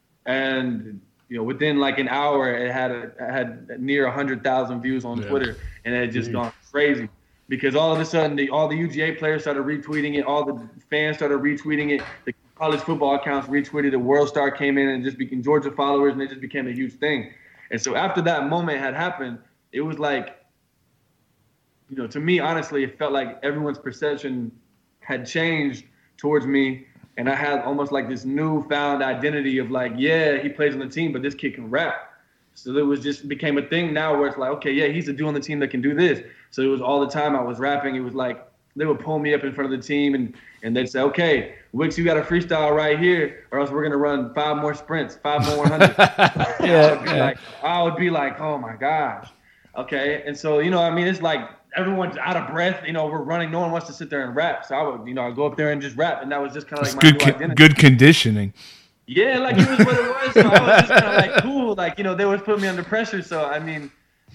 And, you know, within like an hour, it had, a, it had near one hundred thousand views on yeah. Twitter. And it had just mm-hmm. gone crazy. Because all of a sudden, the, all the U G A players started retweeting it. All the fans started retweeting it. The college football accounts retweeted it. World Star came in and just became Georgia followers, and it just became a huge thing. And so after that moment had happened, it was like, you know, to me, honestly, it felt like everyone's perception had changed towards me. And I had almost like this newfound identity of like, yeah, he plays on the team, but this kid can rap. So it was just became a thing now where it's like, okay, yeah, he's a dude on the team that can do this. So it was all the time I was rapping. It was like they would pull me up in front of the team and, and they'd say, okay, Wicks, you got a freestyle right here, or else we're going to run five more sprints, five more one hundred. yeah, I would be yeah. like, I would be like, oh, my gosh. Okay. And so, you know, I mean, it's like everyone's out of breath. You know, we're running. No one wants to sit there and rap. So I would, you know, I'd go up there and just rap. And that was just kind of like my good, new identity. Good conditioning. Yeah, like it was what it was. So I was just kind of like cool. Like, you know, they always put me under pressure. So, I mean,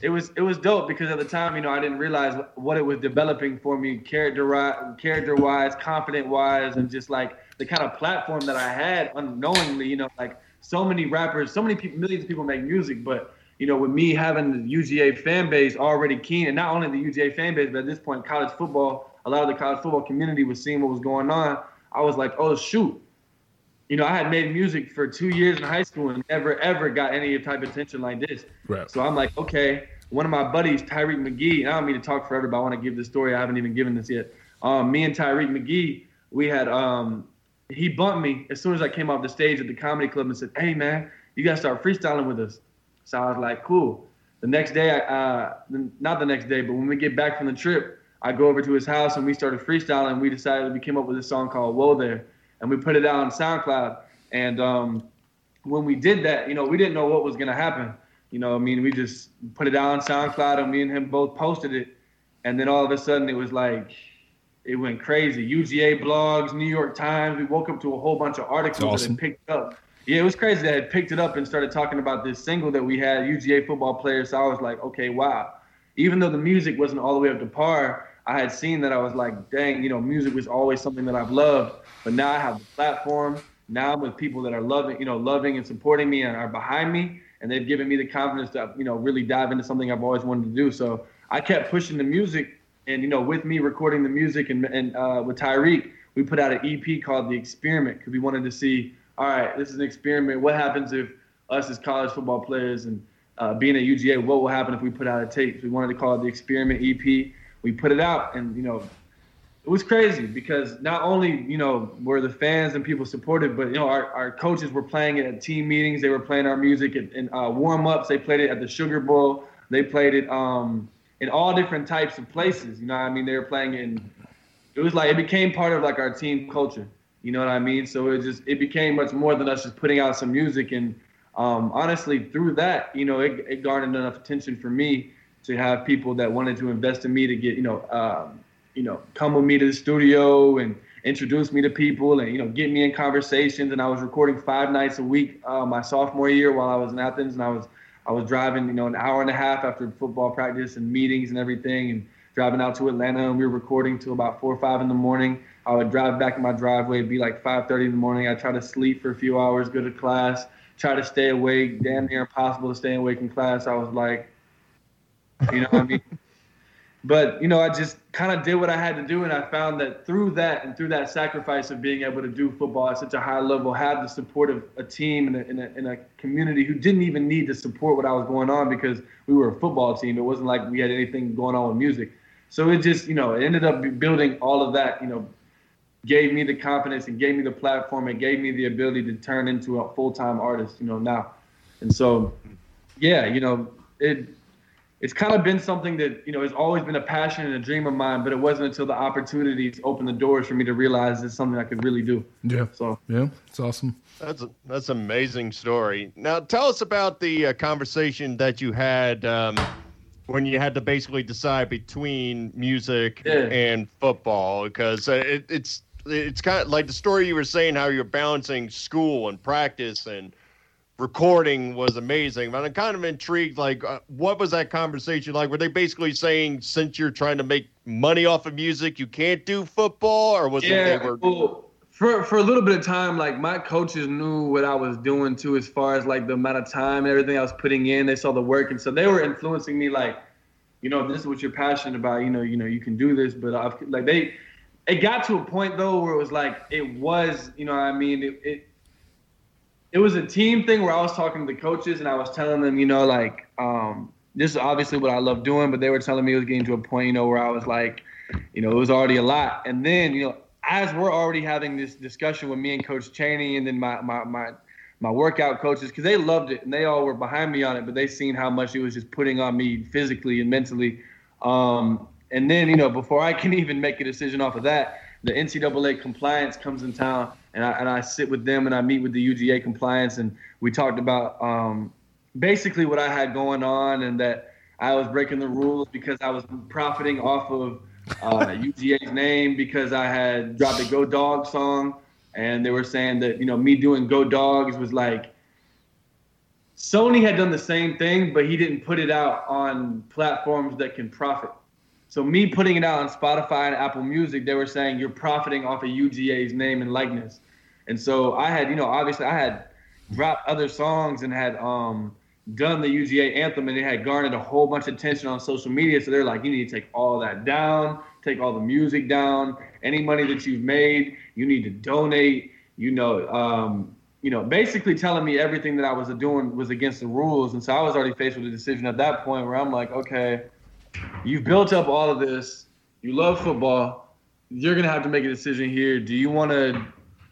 it was it was dope because at the time, you know, I didn't realize what it was developing for me, character character wise, confident wise, and just like the kind of platform that I had unknowingly. You know, like so many rappers, so many people, millions of people make music, but you know, with me having the U G A fan base already keen, and not only the U G A fan base, but at this point, college football, a lot of the college football community was seeing what was going on. I was like, oh shoot. You know, I had made music for two years in high school and never, ever got any type of attention like this. Right. So I'm like, okay, one of my buddies, Tyreek McGee, and I don't mean to talk forever, but I want to give the story. I haven't even given this yet. Um, me and Tyreek McGee, we had, um, he bumped me as soon as I came off the stage at the comedy club and said, hey, man, you got to start freestyling with us. So I was like, cool. The next day, I, uh, not the next day, but when we get back from the trip, I go over to his house and we started freestyling. We decided, we came up with a song called Whoa There. And we put it out on SoundCloud. And um, when we did that, you know, we didn't know what was going to happen. You know, I mean, we just put it out on SoundCloud and me and him both posted it. And then all of a sudden it was like, it went crazy. U G A blogs, New York Times. We woke up to a whole bunch of articles awesome. that had picked it up. Yeah, it was crazy. They had picked it up and started talking about this single that we had, U G A football players. So I was like, okay, wow. Even though the music wasn't all the way up to par, I had seen that. I was like, dang, you know, music was always something that I've loved. But now I have the platform. Now I'm with people that are loving, you know, loving and supporting me and are behind me. And they've given me the confidence to, you know, really dive into something I've always wanted to do. So I kept pushing the music. And, you know, with me recording the music and, and uh, with Tyreek, we put out an E P called The Experiment because we wanted to see, all right, this is an experiment. What happens if us as college football players and uh, being at U G A, what will happen if we put out a tape? So we wanted to call it The Experiment E P. We put it out and, you know, it was crazy because not only, you know, were the fans and people supported, but, you know, our, our coaches were playing it at team meetings. They were playing our music at, in uh, warm-ups. They played it at the Sugar Bowl. They played it um, in all different types of places. You know what I mean? They were playing it in – it was like – it became part of, like, our team culture. You know what I mean? So it just – it became much more than us just putting out some music. And um, honestly, through that, you know, it, it garnered enough attention for me to have people that wanted to invest in me to get, you know, um, you know, come with me to the studio and introduce me to people and, you know, get me in conversations. And I was recording five nights a week uh, my sophomore year while I was in Athens. And I was I was driving, you know, an hour and a half after football practice and meetings and everything and driving out to Atlanta. And we were recording till about four or five in the morning. I would drive back in my driveway. It'd be like five thirty in the morning. I'd try to sleep for a few hours, go to class, try to stay awake. Damn near impossible to stay awake in class. I was like, you know what I mean? But, you know, I just kind of did what I had to do, and I found that through that and through that sacrifice of being able to do football at such a high level, have the support of a team and a, and a, and a community who didn't even need to support what I was going on because we were a football team. It wasn't like we had anything going on with music. So it just, you know, it ended up building all of that, you know, gave me the confidence and gave me the platform and gave me the ability to turn into a full-time artist, you know, now. And so, yeah, you know, it – it's kind of been something that, you know, has always been a passion and a dream of mine, but it wasn't until the opportunities opened the doors for me to realize it's something I could really do. Yeah. So, yeah, it's awesome. That's a, that's an amazing story. Now, tell us about the uh, conversation that you had um, when you had to basically decide between music yeah. and football, because uh, it, it's it's kind of like the story you were saying, how you're balancing school and practice and recording was amazing, but I'm kind of intrigued, like, uh, what was that conversation like? Were they basically saying, since you're trying to make money off of music, you can't do football? Or was yeah, it they were... well, for, for a little bit of time, like, my coaches knew what I was doing, too, as far as, like, the amount of time and everything I was putting in. They saw the work, and so they were influencing me, like, you know, this is what you're passionate about, you know, you know, you can do this, but, I've, like, they... It got to a point, though, where it was, like, it was, you know what I mean, it... it It was a team thing where I was talking to the coaches and I was telling them, you know, like, um, this is obviously what I love doing, but they were telling me it was getting to a point, you know, where I was like, you know, it was already a lot. And then, you know, as we're already having this discussion with me and Coach Chaney and then my my my, my workout coaches, because they loved it and they all were behind me on it, but they seen how much it was just putting on me physically and mentally. Um, and then, you know, before I can even make a decision off of that, the N C double A compliance comes in town. And I, and I sit with them and I meet with the U G A compliance and we talked about um, basically what I had going on and that I was breaking the rules because I was profiting off of uh, U G A's name because I had dropped a Go Dog song and they were saying that, you know, me doing Go Dogs was like Sony had done the same thing, but he didn't put it out on platforms that can profit. So me putting it out on Spotify and Apple Music, they were saying you're profiting off of U G A's name and likeness. And so I had, you know, obviously I had dropped other songs and had um, done the U G A anthem, and it had garnered a whole bunch of attention on social media. So they're like, you need to take all that down, take all the music down. Any money that you've made, you need to donate. You know, um, you know, basically telling me everything that I was doing was against the rules. And so I was already faced with a decision at that point where I'm like, okay, you've built up all of this. You love football. You're going to have to make a decision here. Do you want to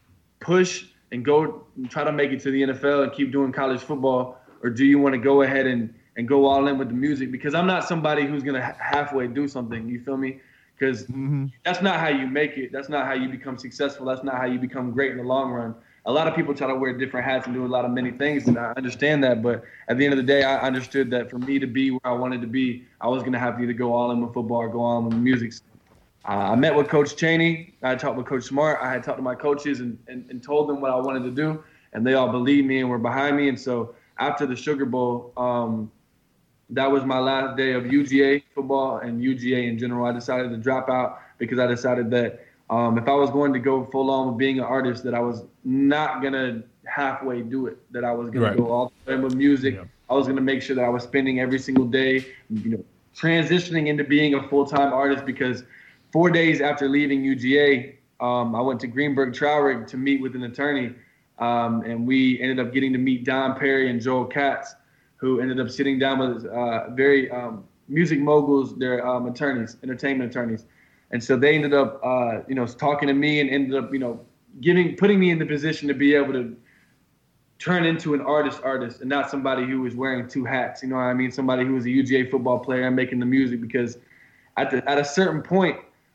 push and go and try to make it to the N F L and keep doing college football? Or do you want to go ahead and, and go all in with the music? Because I'm not somebody who's going to ha- halfway do something. You feel me? Because mm-hmm. that's not how you make it. That's not how you become successful. That's not how you become great in the long run. A lot of people try to wear different hats and do a lot of many things, and I understand that. But at the end of the day, I understood that for me to be where I wanted to be, I was going to have to either go all in with football or go all in with music. Uh, I met with Coach Chaney. I talked with Coach Smart. I had talked to my coaches and, and, and told them what I wanted to do, and they all believed me and were behind me. And so after the Sugar Bowl, um, that was my last day of U G A football and U G A in general. I decided to drop out because I decided that um, if I was going to go full on with being an artist, that I was not going to halfway do it, that I was going right. to go all the way with music. Yeah. I was going to make sure that I was spending every single day, you know, transitioning into being a full-time artist, because four days after leaving U G A, um, I went to Greenberg Traurig to meet with an attorney, um, and we ended up getting to meet Don Perry and Joel Katz, who ended up sitting down with uh, very um, music moguls, their um, attorneys, entertainment attorneys. And so they ended up, uh, you know, talking to me and ended up, you know, giving, putting me in the position to be able to turn into an artist artist and not somebody who was wearing two hats. You know what I mean? Somebody who was a U G A football player and making the music, because at the, at a certain point,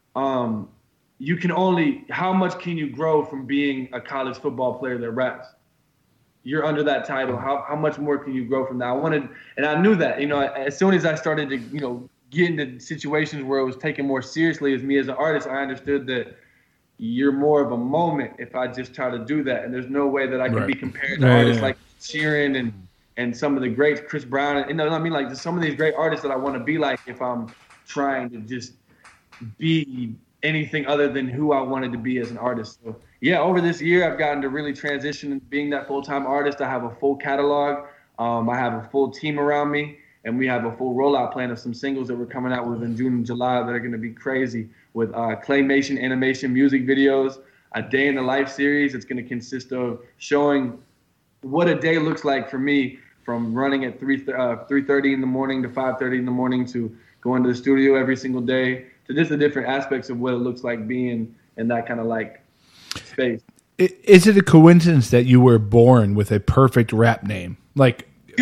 um, you can only, how much can you grow from being a college football player that raps? You're under that title. How how much more can you grow from that? I wanted, and I knew that, you know, as soon as I started to, you know, get into situations where it was taken more seriously as me as an artist, I understood that you're more of a moment if I just try to do that. And there's no way that I can right. be compared to yeah, artists yeah. like Sheeran and, and some of the greats, Chris Brown. And, you know what I mean? Like some of these great artists that I want to be like if I'm trying to just be anything other than who I wanted to be as an artist. So yeah, over this year, I've gotten to really transition into being that full-time artist. I have a full catalog. Um, I have a full team around me, and we have a full rollout plan of some singles that we're coming out with in June and July that are going to be crazy, with uh, claymation, animation, music videos, a day in the life series. It's going to consist of showing what a day looks like for me, from running at three thirty in the morning to five thirty in the morning, to going to the studio every single day, to just the different aspects of what it looks like being in that kind of like space. Is it a coincidence that you were born with a perfect rap name? Like, yo,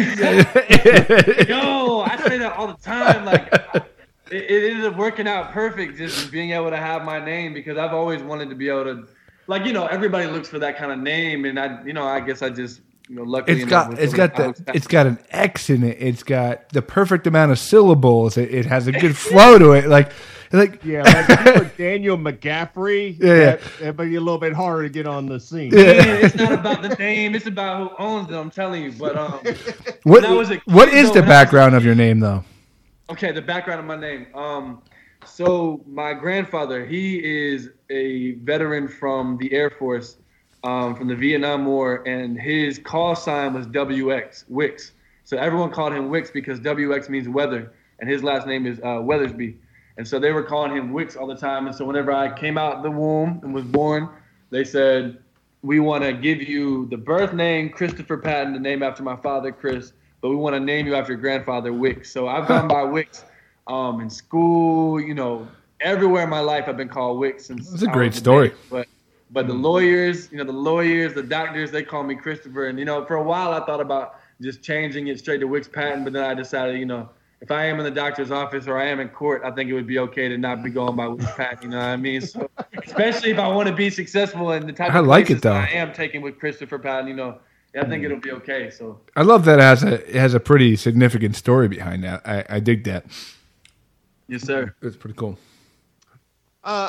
I say that all the time. Like, it, it ended up working out perfect, just being able to have my name, because I've always wanted to be able to, like, you know, everybody looks for that kind of name, and I, you know, I guess I just, you know, luckily it's got it's got the it's got an X in it. It's got the perfect amount of syllables. It, it has a good flow to it. Like. Like, yeah, like if you were Daniel McGaffrey, yeah, that, that'd be a little bit harder to get on the scene. Yeah. It's not about the name; it's about who owns it. I'm telling you. But um, what kid, what is though, the background was, of your name, though? Okay, the background of my name. Um, so my grandfather, he is a veteran from the Air Force, um, from the Vietnam War, and his call sign was W X, Wicks. So everyone called him Wicks because W X means weather, and his last name is uh, Weathersby. And so they were calling him Wicks all the time. And so whenever I came out the womb and was born, they said, we want to give you the birth name, Christopher Patton, the name after my father, Chris, but we want to name you after your grandfather, Wicks. So I've gone by Wicks um, in school, you know, everywhere in my life I've been called Wicks. It's a great story. But but the lawyers, you know, the lawyers, the doctors, they call me Christopher. And, you know, for a while I thought about just changing it straight to Wicks Patton, but then I decided, you know, if I am in the doctor's office or I am in court, I think it would be okay to not be going by Wicks Patton, you know what I mean? So, especially if I want to be successful in the type I of like it, though. I am taking with Christopher Patton, you know, I think it'll be okay. So I love that it has a it has a pretty significant story behind that. I, I dig that. Yes, sir. It's pretty cool. Uh,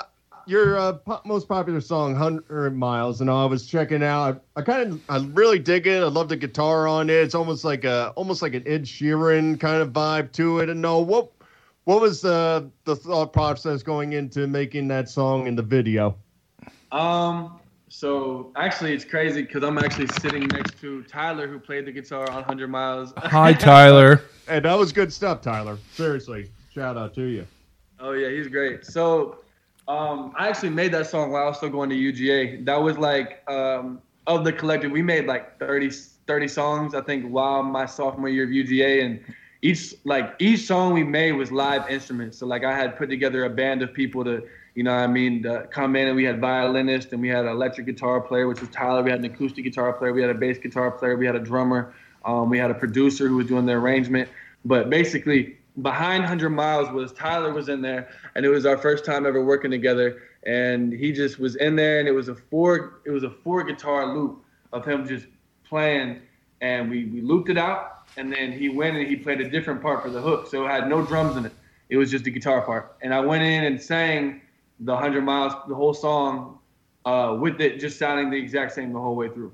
your uh, po- most popular song, one hundred miles, and I was checking out. I, I kind of, I really dig it. I love the guitar on it. It's almost like a, almost like an Ed Sheeran kind of vibe to it. And no, what, what was the the thought process going into making that song in the video? Um. So actually, it's crazy because I'm actually sitting next to Tyler, who played the guitar on one hundred miles. Hi, Tyler. And that was good stuff, Tyler. Seriously, shout out to you. Oh yeah, he's great. So, um, I actually made that song while I was still going to U G A. That was like um, of the collective. We made like thirty, thirty songs, I think, while my sophomore year of U G A, and each like each song we made was live instruments. So like I had put together a band of people to, you know what I mean, to come in, and we had violinist, and we had an electric guitar player, which was Tyler. We had an acoustic guitar player. We had a bass guitar player. We had a drummer. Um, we had a producer who was doing the arrangement. But basically, behind one hundred miles was Tyler was in there, and it was our first time ever working together. And he just was in there, and it was a four it was a four guitar loop of him just playing, and we, we looped it out, and then he went and he played a different part for the hook, so it had no drums in it. It was just a guitar part. And I went in and sang the one hundred miles, the whole song, uh, with it just sounding the exact same the whole way through.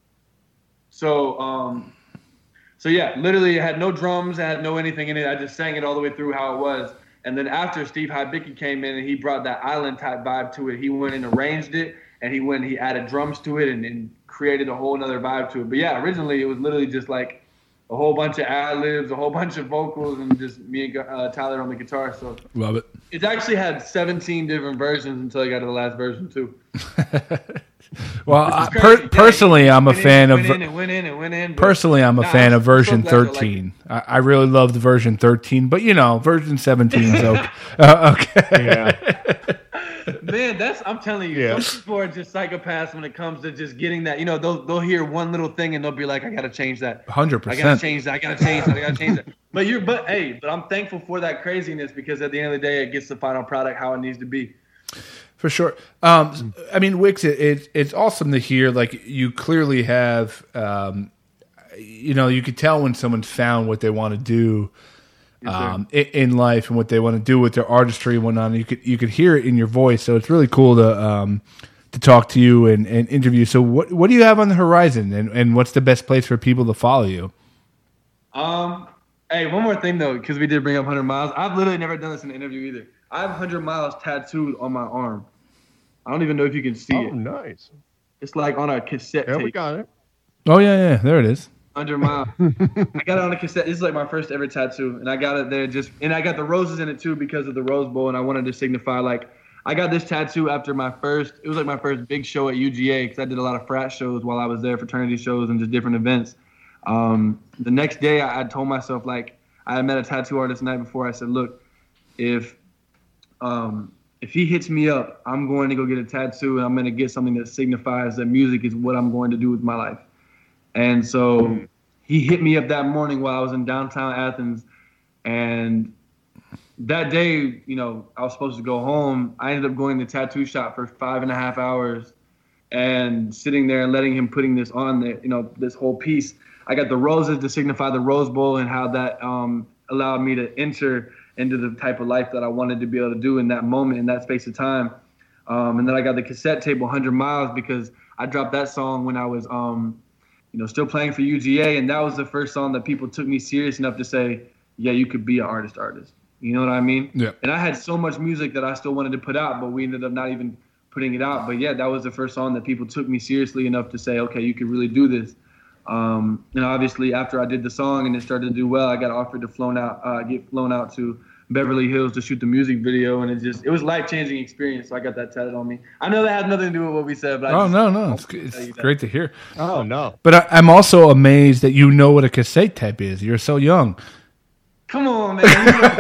So, um, so yeah, literally it had no drums, it had no anything in it. I just sang it all the way through how it was. And then after Steve Hibicki came in and he brought that island type vibe to it, he went and arranged it, and he went and he added drums to it and, and created a whole nother vibe to it. But yeah, originally it was literally just like a whole bunch of ad-libs, a whole bunch of vocals, and just me and uh, Tyler on the guitar. So Love it. It's actually had seventeen different versions until I got to the last version too. Well, I, per- personally, I'm a fan of. Went in and went in and went in. Personally, I'm a nah, fan of version so glad you thirteen. I, I really love the version thirteen, but you know, version seventeen is okay. uh, okay. Yeah. Man, that's I'm telling you, Yeah. those people are just psychopaths when it comes to just getting that. You know, they'll they'll hear one little thing and they'll be like, I gotta change that. one hundred I percent. gotta change that. I gotta change that. I gotta change that. But you're, but hey, but I'm thankful for that craziness because at the end of the day, it gets the final product how it needs to be. For sure. Um, I mean, Wix, it, it, it's awesome to hear. Like, you clearly have, um, you know, you could tell when someone's found what they want to do Yes, um, in, in life and what they want to do with their artistry and whatnot. And you could you could hear it in your voice. So it's really cool to um, to talk to you and, and interview. So what what do you have on the horizon, and, and what's the best place for people to follow you? Um, hey, one more thing though, because we did bring up one hundred miles. I've literally never done this in an interview either. I have one hundred miles tattooed on my arm. I don't even know if you can see Oh, it. nice. It's like on a cassette Yeah, tape. we got it. Oh, yeah, yeah. There it is. one hundred miles. I got it on a cassette. This is like my first ever tattoo, and I got it there just, and I got the roses in it too because of the Rose Bowl, and I wanted to signify like I got this tattoo after my first. It was like my first big show at U G A because I did a lot of frat shows while I was there, fraternity shows and just different events. Um, the next day, I, I told myself like I had met a tattoo artist the night before. I said, look, if um, if he hits me up, I'm going to go get a tattoo, and I'm going to get something that signifies that music is what I'm going to do with my life. And so he hit me up that morning while I was in downtown Athens. And that day, you know, I was supposed to go home. I ended up going to the tattoo shop for five and a half hours and sitting there and letting him putting this on there, you know, this whole piece. I got the roses to signify the Rose Bowl and how that um, allowed me to enter into the type of life that I wanted to be able to do in that moment, in that space of time. Um, and then I got the cassette tape one hundred miles because I dropped that song when I was um, – you know, still playing for U G A, and that was the first song that people took me serious enough to say, yeah, you could be an artist artist. You know what I mean? Yeah. And I had so much music that I still wanted to put out, but we ended up not even putting it out. But yeah, that was the first song that people took me seriously enough to say, okay, you could really do this. Um, and obviously after I did the song and it started to do well, I got offered to flown out, uh, get flown out to Beverly Hills to shoot the music video, and it just it was life-changing experience. So I got that tatted on me. I know that has nothing to do with what we said, but I Oh, just, no, no. It's, it's great to hear. Oh, no. But I, I'm also amazed that you know what a cassette tape is. You're so young. Come on, man.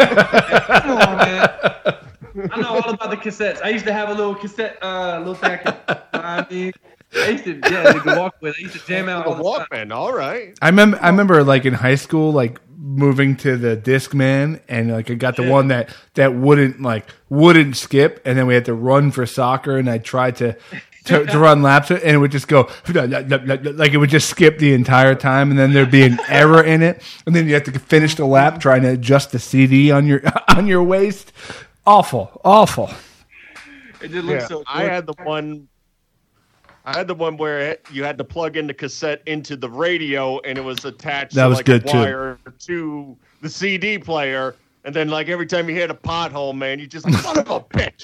Come on, man. I know all about the cassettes. I used to have a little cassette, uh, little thing I could, you know what I mean? I used to, yeah, to walk with. I used to jam out A all the time. Walkman, all right. I remember, I remember, like in high school, like moving to the Discman, and like I got the Yeah. one that that wouldn't like wouldn't skip, and then we had to run for soccer, and I tried to to, to run laps, and it would just go like it would just skip the entire time, and then there'd be an error in it, and then you have to finish the lap trying to adjust the C D on your on your waist. Awful, awful. It just looks Yeah, so. I had the one. I had the one where you had to plug in the cassette into the radio, and it was attached That to was like good, a too. wire to the C D player. And then, like every time you hit a pothole, man, you just like, son of a bitch.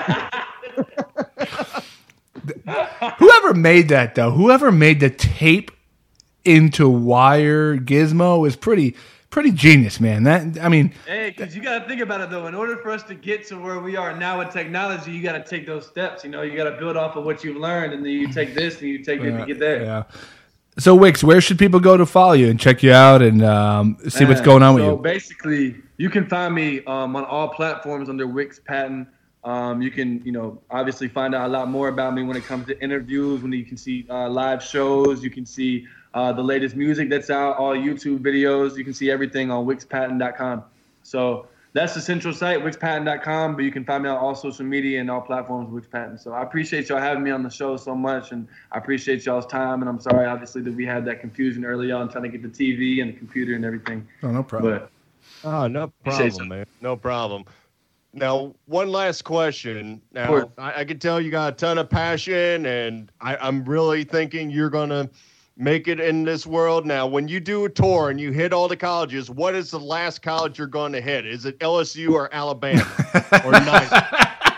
Whoever made that though, whoever made the tape into wire gizmo is pretty pretty genius, man. That I mean, Hey, because you got to think about it though. In order for us to get to where we are now with technology, you got to take those steps. You know, you got to build off of what you've learned, and then you take this and you take it to get there. yeah. So Wix, where should people go to follow you and check you out and um, see what's Man, going on with so you? basically, you can find me um, on all platforms under Wix Patton. Um, you can, you know, obviously find out a lot more about me when it comes to interviews, when you can see uh, live shows, you can see uh, the latest music that's out, all YouTube videos. You can see everything on wix patton dot com. So that's the central site, wix patton dot com, but you can find me on all social media and all platforms, Wix Patton. So I appreciate y'all having me on the show so much, and I appreciate y'all's time, and I'm sorry, obviously, that we had that confusion early on trying to get the T V and the computer and everything. Oh, no problem. But Oh, no Appreciate problem, it. man. No problem. Now, one last question. Now, Sure. I, I can tell you got a ton of passion, and I, I'm really thinking you're going to make it in this world. Now, when you do a tour and you hit all the colleges, what is the last college you're going to hit? Is it L S U or Alabama? Or Nike?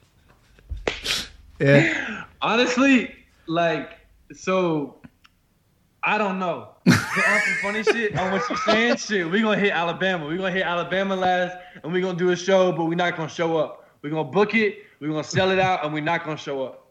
Yeah. honestly, like, so I don't know. To on some funny shit on what you're saying, shit, we gonna hit Alabama. We gonna hit Alabama last, and we gonna do a show, but we're not gonna show up. We're gonna book it, we're gonna sell it out, and we're not gonna show up.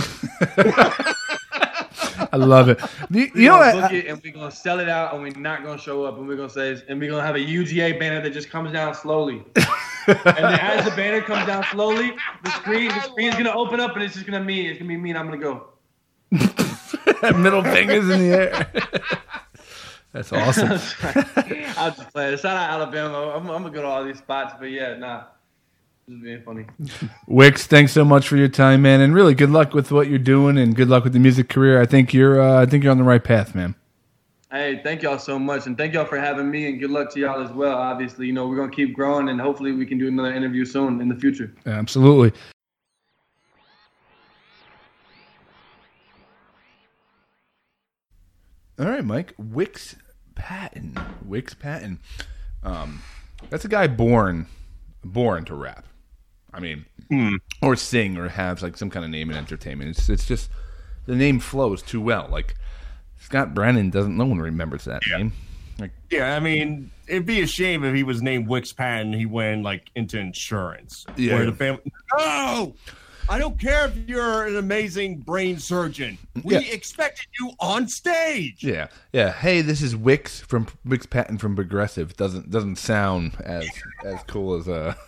I love it. You, We you know gonna what? book it, and we're gonna sell it out, and we're not gonna show up, and we're gonna say, and we're gonna have a U G A banner that just comes down slowly. And then as the banner comes down slowly, the screen, the screen's gonna open up, and it's just gonna me. It's gonna be me, and I'm gonna go. Middle fingers in the air. That's awesome. I'll just play it. Shout out Alabama. I'm, I'm gonna go to all these spots, but yeah, nah. Just being funny. Wix, thanks so much for your time, man, and really good luck with what you're doing, and good luck with the music career. I think you're, uh, I think you're on the right path, man. Hey, thank y'all so much, and thank y'all for having me, and good luck to y'all as well. Obviously, you know, we're gonna keep growing, and hopefully we can do another interview soon in the future. Absolutely. All right, Mike. Wix Patton. Wix Patton. Um, that's a guy born born to rap. I mean, or sing, or have like some kind of name in entertainment. It's it's just the name flows too well. Like Scott Brennan doesn't. No one remembers that name. Like, Yeah, I mean, it'd be a shame if he was named Wix Patton. He went like into insurance. Yeah. Where the family. No, I don't care if you're an amazing brain surgeon. We Yeah. expected you on stage. yeah, yeah. Hey, this is Wix from Wix Patton from Progressive. Doesn't doesn't sound as as cool as uh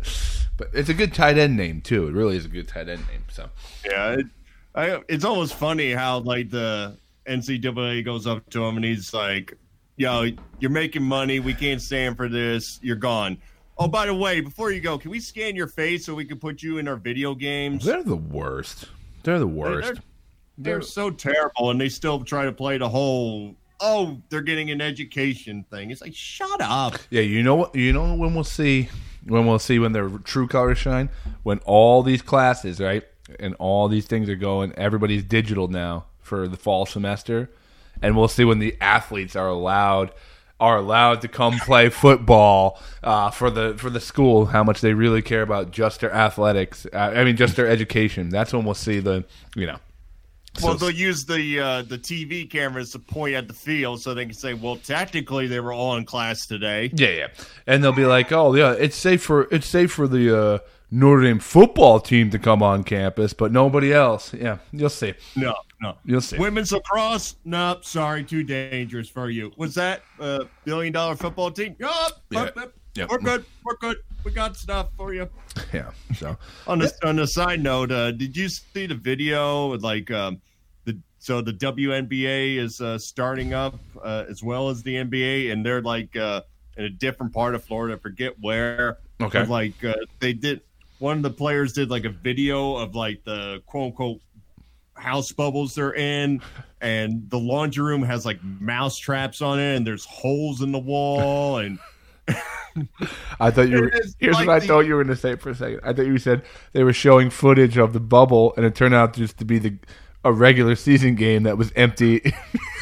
but it's a good tight end name too. It really is a good tight end name. So Yeah, it, I, it's almost funny how like the N C double A goes up to him and he's like, "Yo, you're making money. We can't stand for this. You're gone. Oh, by the way, before you go, can we scan your face so we can put you in our video games?" they're the worst. They're the worst. They're, they're so terrible, and they still try to play the whole "oh, they're getting an education" thing. It's like, shut up. Yeah, you know what? You know when we'll see when we'll see when their true colors shine, when all these classes, right, and all these things are going. Everybody's digital now for the fall semester, and we'll see when the athletes are allowed are allowed to come play football uh, for the for the school. How much they really care about just their athletics. Uh, I mean, just their education. That's when we'll see the you know. Well, So- they'll use the uh, the T V cameras to point at the field so they can say, "Well, technically, they were all in class today." Yeah, yeah, and they'll be like, "Oh, yeah, it's safe for it's safe for the uh, Notre Dame football team to come on campus, but nobody else." Yeah, you'll see. No, no. You'll see. Women's lacrosse? Nope, sorry, too dangerous for you. Was that a billion dollar football team? Yup, Yeah. yep, yep. Yep. We're good. We're good. We got stuff for you. Yeah. So On a on a side note, uh, did you see the video with like um, the so the W N B A is uh, starting up uh, as well as the N B A, and they're like uh, in a different part of Florida. I forget where. Okay. But, like uh, they did. One of the players did like a video of like the quote unquote house bubbles they're in, and the laundry room has like mouse traps on it, and there's holes in the wall, and I thought you were. It is Here's like what I the- thought you were going to say for a second. I thought you said they were showing footage of the bubble, and it turned out just to be the a regular season game that was empty.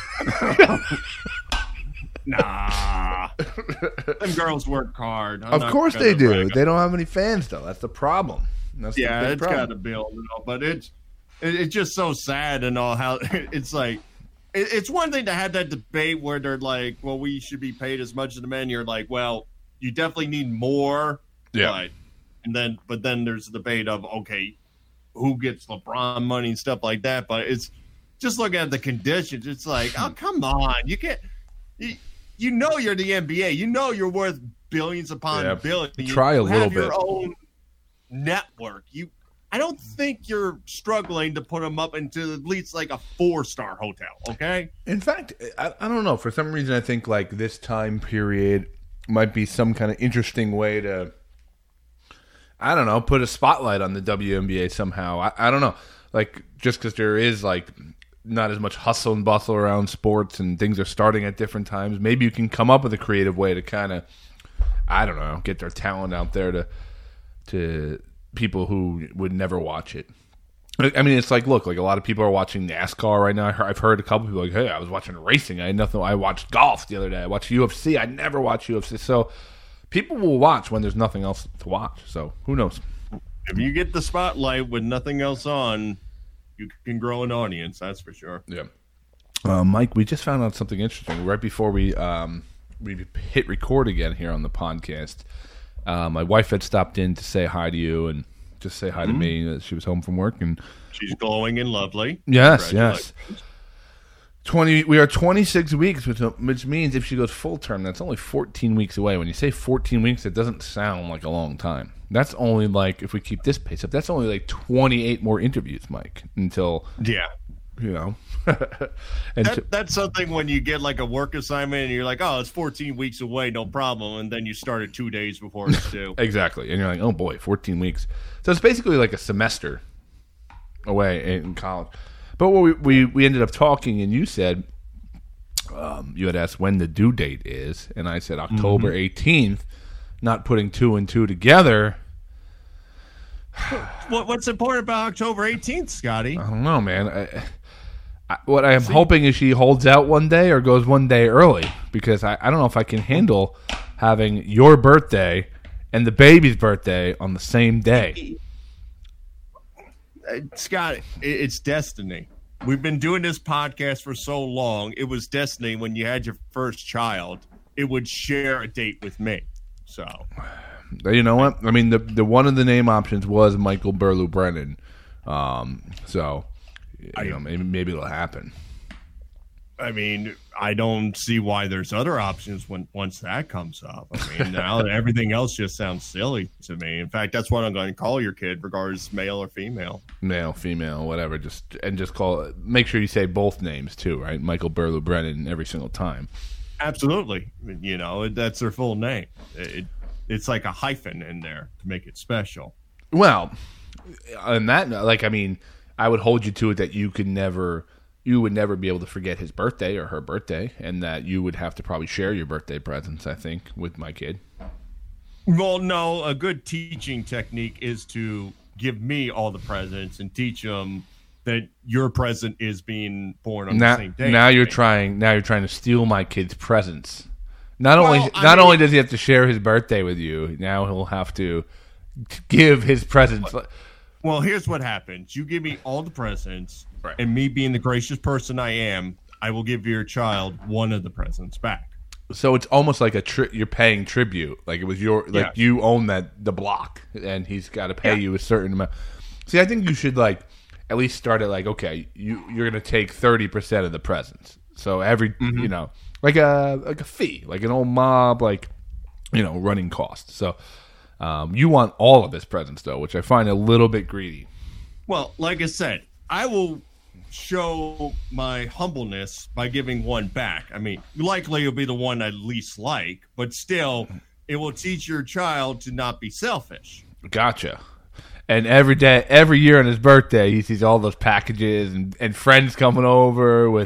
Nah, them girls work hard. I'm Of not course gonna they do. brag. They don't have any fans though. That's the problem. That's the Yeah, big it's problem. got to build, you know, but it's it, it's just so sad and all how it's like it, it's one thing to have that debate where they're like, well, we should be paid as much as the men. You're like, well, you definitely need more. Yeah. But, and then but then there's the debate of okay, who gets LeBron money and stuff like that. But it's just looking at the conditions. It's like, oh come on, you can't. You, you know you're the N B A. You know you're worth billions upon Yeah. billions. You Try a little have your bit. own network. You, I don't think you're struggling to put them up into at least like a four star hotel. Okay. In fact, I, I don't know. For some reason, I think like this time period might be some kind of interesting way to, I don't know, put a spotlight on the W N B A somehow. I, I don't know. Like, just because there is like not as much hustle and bustle around sports and things are starting at different times, maybe you can come up with a creative way to kind of, I don't know, get their talent out there to to people who would never watch it. I mean, it's like, look, like a lot of people are watching NASCAR right now. I heard- I've heard a couple people like, hey, I was watching racing. I had nothing. I watched golf the other day. I watched U F C. I never watch U F C. So people will watch when there's nothing else to watch. So who knows? If you get the spotlight with nothing else on, you can grow an audience. That's for sure. Yeah. Uh, Mike, we just found out something interesting right before we um, we hit record again here on the podcast. Uh, my wife had stopped in to say hi to you and just say hi to me. Uh, she was home from work, and She's glowing and lovely. yes, yes. Congratulations. Twenty. We are twenty-six weeks, which which means if she goes full term, that's only fourteen weeks away. When you say fourteen weeks, it doesn't sound like a long time. That's only like, if we keep this pace up, that's only like twenty-eight more interviews, Mike, until Yeah. you know. and to- That, that's something when you get like a work assignment and you're like, oh, it's fourteen weeks away, no problem. And then you start it two days before it's due. Exactly. And you're like, oh boy, fourteen weeks. So it's basically like a semester away in college. But what we, we, we ended up talking, and you said, um, you had asked when the due date is, and I said October eighteenth, not putting two and two together. What, what's important about October eighteenth, Scotty? I don't know, man. I, I, what I am hoping is she holds out one day or goes one day early, because I, I don't know if I can handle having your birthday and the baby's birthday on the same day. Uh, Scott, it, it's destiny. We've been doing this podcast for so long. It was destiny when you had your first child. It would share a date with me. So, You know what? I mean, the the one of the name options was Michael Burlew Brennan. Um, so, you I- know, maybe maybe it'll happen. I mean, I don't see why there's other options when once that comes up. I mean, now everything else just sounds silly to me. In fact, that's what I'm going to call your kid, regardless male or female. Male, female, whatever. Just and just call it. Make sure you say both names too, right? Michael Burlew Brennan every single time. Absolutely. You know, that's their full name. It, it's like a hyphen in there to make it special. Well, on that, note, like I mean, I would hold you to it that you could never, you would never be able to forget his birthday or her birthday, and that you would have to probably share your birthday presents. I think with my kid. Well, no, a good teaching technique is to give me all the presents and teach them that your present is being born on Now, the same day. now you're trying. Now you're trying to steal my kid's presents. Not Well, only I not mean- only does he have to share his birthday with you, now he'll have to give his presents. Well, here's what happens. You give me all the presents, Right. and me being the gracious person I am, I will give your child one of the presents back. So it's almost like a tri- you're paying tribute. Like it was your like Yes. you own that the block, and he's got to pay Yeah. you a certain amount. See, I think you should like at least start at like, okay, you you're gonna take thirty percent of the presents. So every Mm-hmm. you know like a like a fee, like an old mob, like you know running cost. So um, you want all of his presents though, which I find a little bit greedy. Well, like I said, I will show my humbleness by giving one back. I mean, likely it'll be the one I least like, but still, it will teach your child to not be selfish. Gotcha. And every day, every year on his birthday, he sees all those packages and, and friends coming over with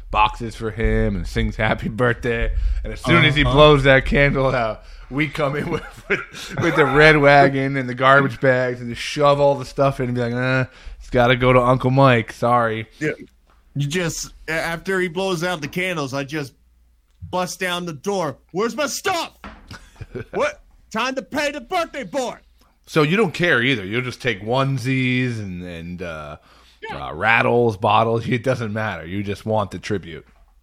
boxes for him and sings happy birthday. And as soon as he Uh-huh. blows that candle out, we come in with, with, with the red wagon and the garbage bags and just shove all the stuff in and be like, eh, it's got to go to Uncle Mike. Sorry. Yeah. You just, after he blows out the candles, I just bust down the door. Where's my stuff? What? Time to pay the birthday boy. So you don't care either. You'll just take onesies and, and uh, uh, rattles, bottles. It doesn't matter. You just want the tribute.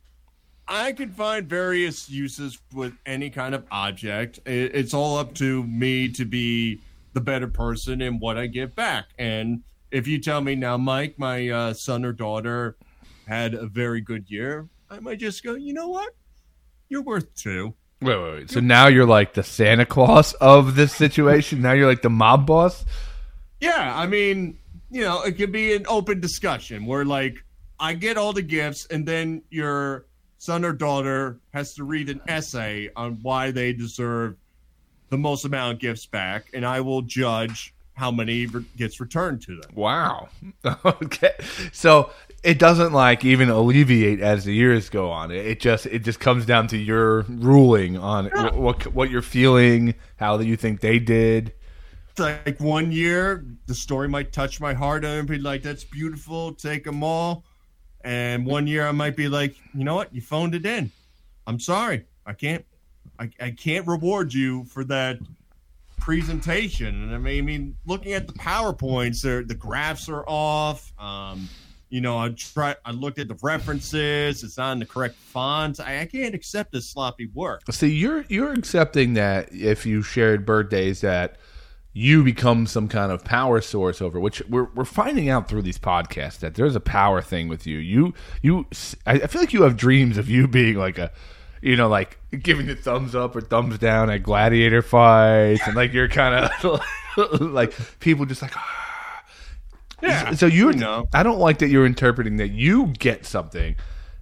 I can find various uses with any kind of object. It, it's all up to me to be the better person in what I give back. And if you tell me now, Mike, my uh, son or daughter had a very good year, I might just go, you know what? You're worth two. Wait, wait, wait. So now you're like the Santa Claus of this situation? Now you're like the mob boss? Yeah, I mean, you know, it could be an open discussion where, like, I get all the gifts, and then your son or daughter has to read an essay on why they deserve the most amount of gifts back, and I will judge how many re- gets returned to them. Wow. Okay. So it doesn't like even alleviate as the years go on. It, it just it just comes down to your ruling on Yeah. what, what what you're feeling, how you think they did. It's like one year, the story might touch my heart, and I'd be like, that's beautiful, take them all. And one year I might be like, you know what, you phoned it in. I'm sorry. I can't I, I can't reward you for that presentation. And I mean, I mean looking at the PowerPoints, there the graphs are off. Um, you know, I try I looked at the references, it's not in the correct fonts. I, I can't accept this sloppy work. See, you're you're accepting that if you shared birthdays that you become some kind of power source over, which we're we're finding out through these podcasts that there's a power thing with you. You you I I feel like you have dreams of you being like a, you know, like giving the thumbs up or thumbs down at gladiator fights, and like you're kind of like people just like. Ah. Yeah. So you're. you know. I don't like that you're interpreting that you get something.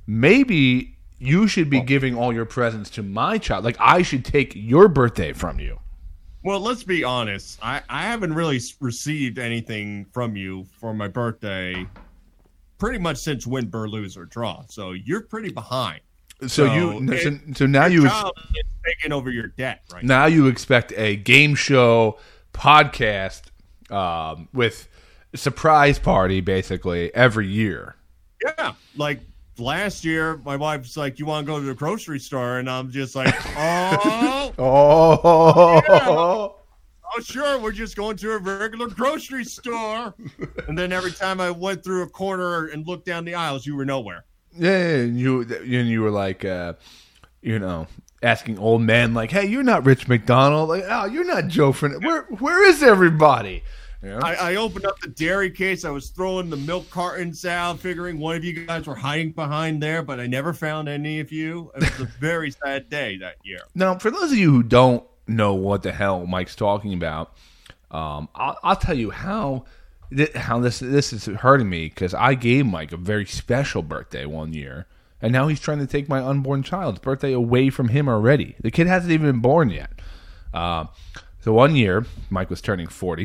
Maybe you should be giving all your presents to my child. Like I should take your birthday from you. Well, let's be honest. I, I haven't really s- received anything from you for my birthday pretty much since Win, Burr, Lose, or Draw. So you're pretty behind. So, So you. it- So, so now Your you. job is taking over your debt, right? Now you expect a game show podcast um, with surprise party basically every year. Yeah. Like last year, my wife's like, you want to go to the grocery store? And I'm just like, oh, Oh. Yeah. oh, sure. We're just going to a regular grocery store. And then every time I went through a corner and looked down the aisles, you were nowhere. Yeah, and you and you were like, uh, you know, asking old men like, "Hey, you're not Rich McDonald. Like, oh, you're not Joe Fern. Where where is everybody?" You know? I, I opened up the dairy case. I was throwing the milk cartons out, figuring one of you guys were hiding behind there, but I never found any of you. It was a very sad day that year. Now, for those of you who don't know what the hell Mike's talking about, um, I'll, I'll tell you how th- how this this is hurting me because I gave Mike a very special birthday one year, and now he's trying to take my unborn child's birthday away from him already. The kid hasn't even been born yet. Uh, so one year, Mike was turning forty,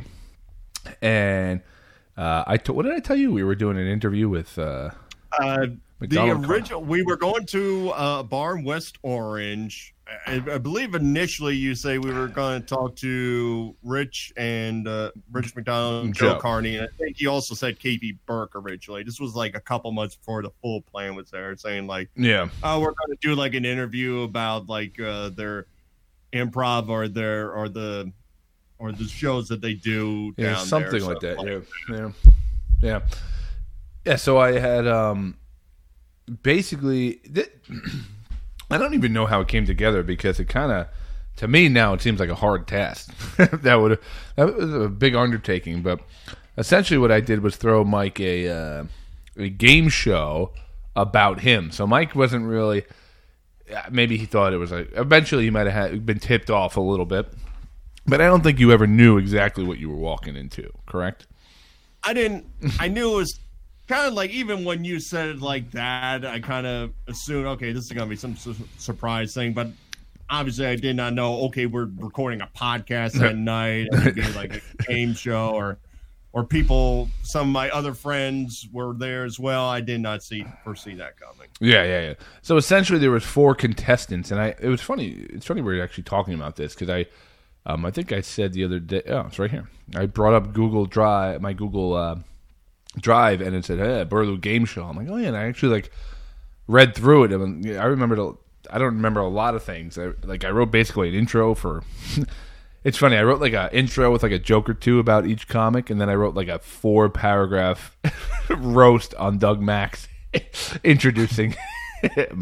and uh, I t- what did I tell you? We were doing an interview with. Uh, Uh, the McDonald original, we were going to a bar in West Orange. I, I believe initially you say we were going to talk to Rich and uh, Rich McDonald and Joe, Joe. Carney, and I think he also said K B Burke originally. This was like a couple months before the full plan was there, saying like, yeah. "Oh, we're going to do like an interview about like uh, their improv or their or the or the shows that they do Yeah, down something there." like So, that. Yeah, yeah, yeah, yeah. So I had um, basically, th- I don't even know how it came together because it kind of, to me now, it seems like a hard task. that would that was a big undertaking, but essentially what I did was throw Mike a uh, a game show about him. So Mike wasn't really. Maybe he thought it was like. Eventually, he might have had, been tipped off a little bit, but I don't think you ever knew exactly what you were walking into. Correct? I didn't. I knew it was kind of like, even when you said it like that, I kind of assumed, okay, this is gonna be some su- surprise thing. But obviously, I did not know. Okay, we're recording a podcast at night. It would be like a game show, or or people, some of my other friends were there as well. I did not see foresee that coming. Yeah, yeah, yeah. So essentially, there was four contestants, and I. It was funny. It's funny we're actually talking about this because I, um, I think I said the other day. Oh, it's right here. I brought up Google Drive, my Google uh, Drive, and it said, "Hey, Burlew Game Show." I'm like, oh yeah, and I actually like read through it. I mean, I remembered. I don't remember a lot of things. I, like I wrote basically an intro for. It's funny. I wrote like an intro with like a joke or two about each comic, and then I wrote like a four paragraph roast on Doug Max introducing him.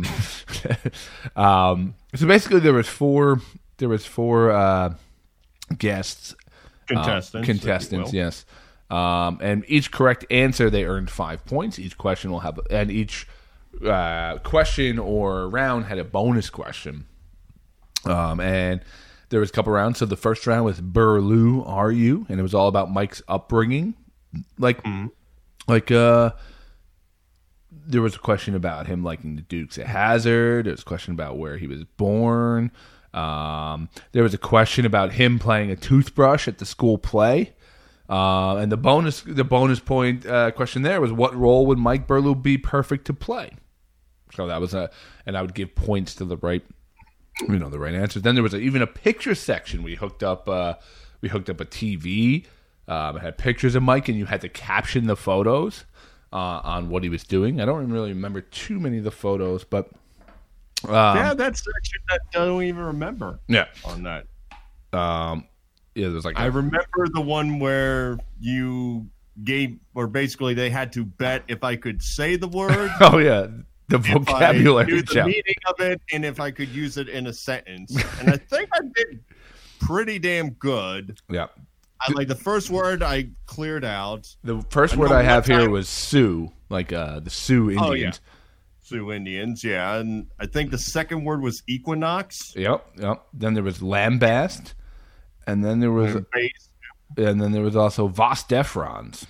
um, so basically, there was four. There was four uh, guests, contestants, uh, contestants. Yes, um, and each correct answer they earned five points. Each question will have, and each uh, question or round had a bonus question, um, and. There was a couple rounds. So the first round was Burlew, are you? And it was all about Mike's upbringing. Like, mm. like uh, there was a question about him liking the Dukes of Hazzard. There was a question about where he was born. Um, there was a question about him playing a toothbrush at the school play. Uh, and the bonus, the bonus point uh, question there was, what role would Mike Burlew be perfect to play? So that was a, and I would give points to the right. You know the right answers. Then there was a, even a picture section. We hooked up. Uh, we hooked up a T V. Um, it had pictures of Mike, and you had to caption the photos uh, on what he was doing. I don't really remember too many of the photos, but um, yeah, that section that I don't even remember. Yeah, on that. Um, yeah, there's like I a, remember the one where you gave, or basically they had to bet if I could say the word. Oh yeah. The vocabulary if I knew the challenge. meaning of it, and if I could use it in a sentence. And I think I did pretty damn good. Yeah. I, like the first word I cleared out. The first I word I have time, here was Sioux, like uh, the Sioux Indians. Oh, yeah. Sioux Indians, yeah. And I think the second word was equinox. Yep, yep. Then there was lambast, and then there was, and, and then there was also Vos Defrons.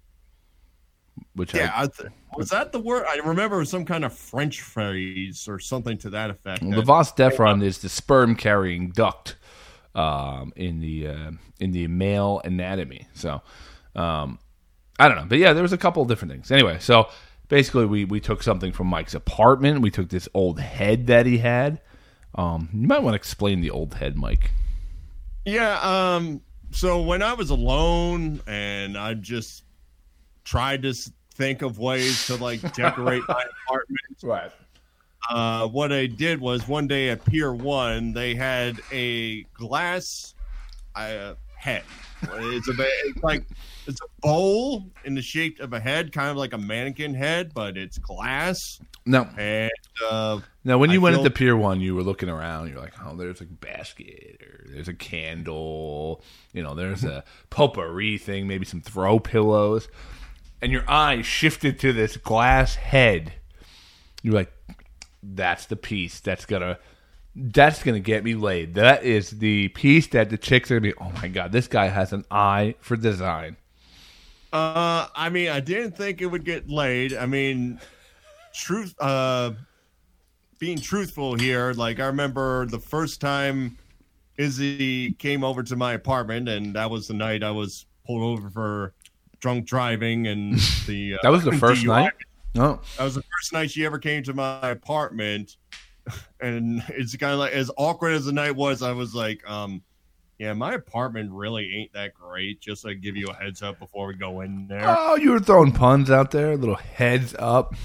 Which yeah, I, I th- was that the word? I remember it was some kind of French phrase or something to that effect. The Vos Defron is the sperm carrying duct um, in the uh, in the male anatomy. So um, I don't know, but yeah, there was a couple of different things. Anyway, so basically, we we took something from Mike's apartment. We took this old head that he had. Um, you might want to explain the old head, Mike. Yeah. Um. So when I was alone and I just tried to think of ways to like decorate my apartment. Right. Uh, what I did was one day at Pier One, they had a glass uh, head. It's a it's like it's a bowl in the shape of a head, kind of like a mannequin head, but it's glass. No. And uh, now, when you I went filled- at the Pier One, you were looking around. You're like, oh, there's a basket, or there's a candle. You know, there's a potpourri thing, maybe some throw pillows. And your eyes shifted to this glass head. You're like, that's the piece that's gonna that's gonna get me laid. That is the piece that the chicks are gonna be, oh my god, this guy has an eye for design. Uh, I mean, I didn't think it would get laid. I mean, truth. Uh, being truthful here, like I remember the first time Izzy came over to my apartment, and that was the night I was pulled over for drunk driving, and the uh, that was the first D U I. night. No, that was the first night she ever came to my apartment, and it's kind of like as awkward as the night was. I was like, um, yeah, my apartment really ain't that great. Just to give you a heads up before we go in there. Oh, you were throwing puns out there, little heads up.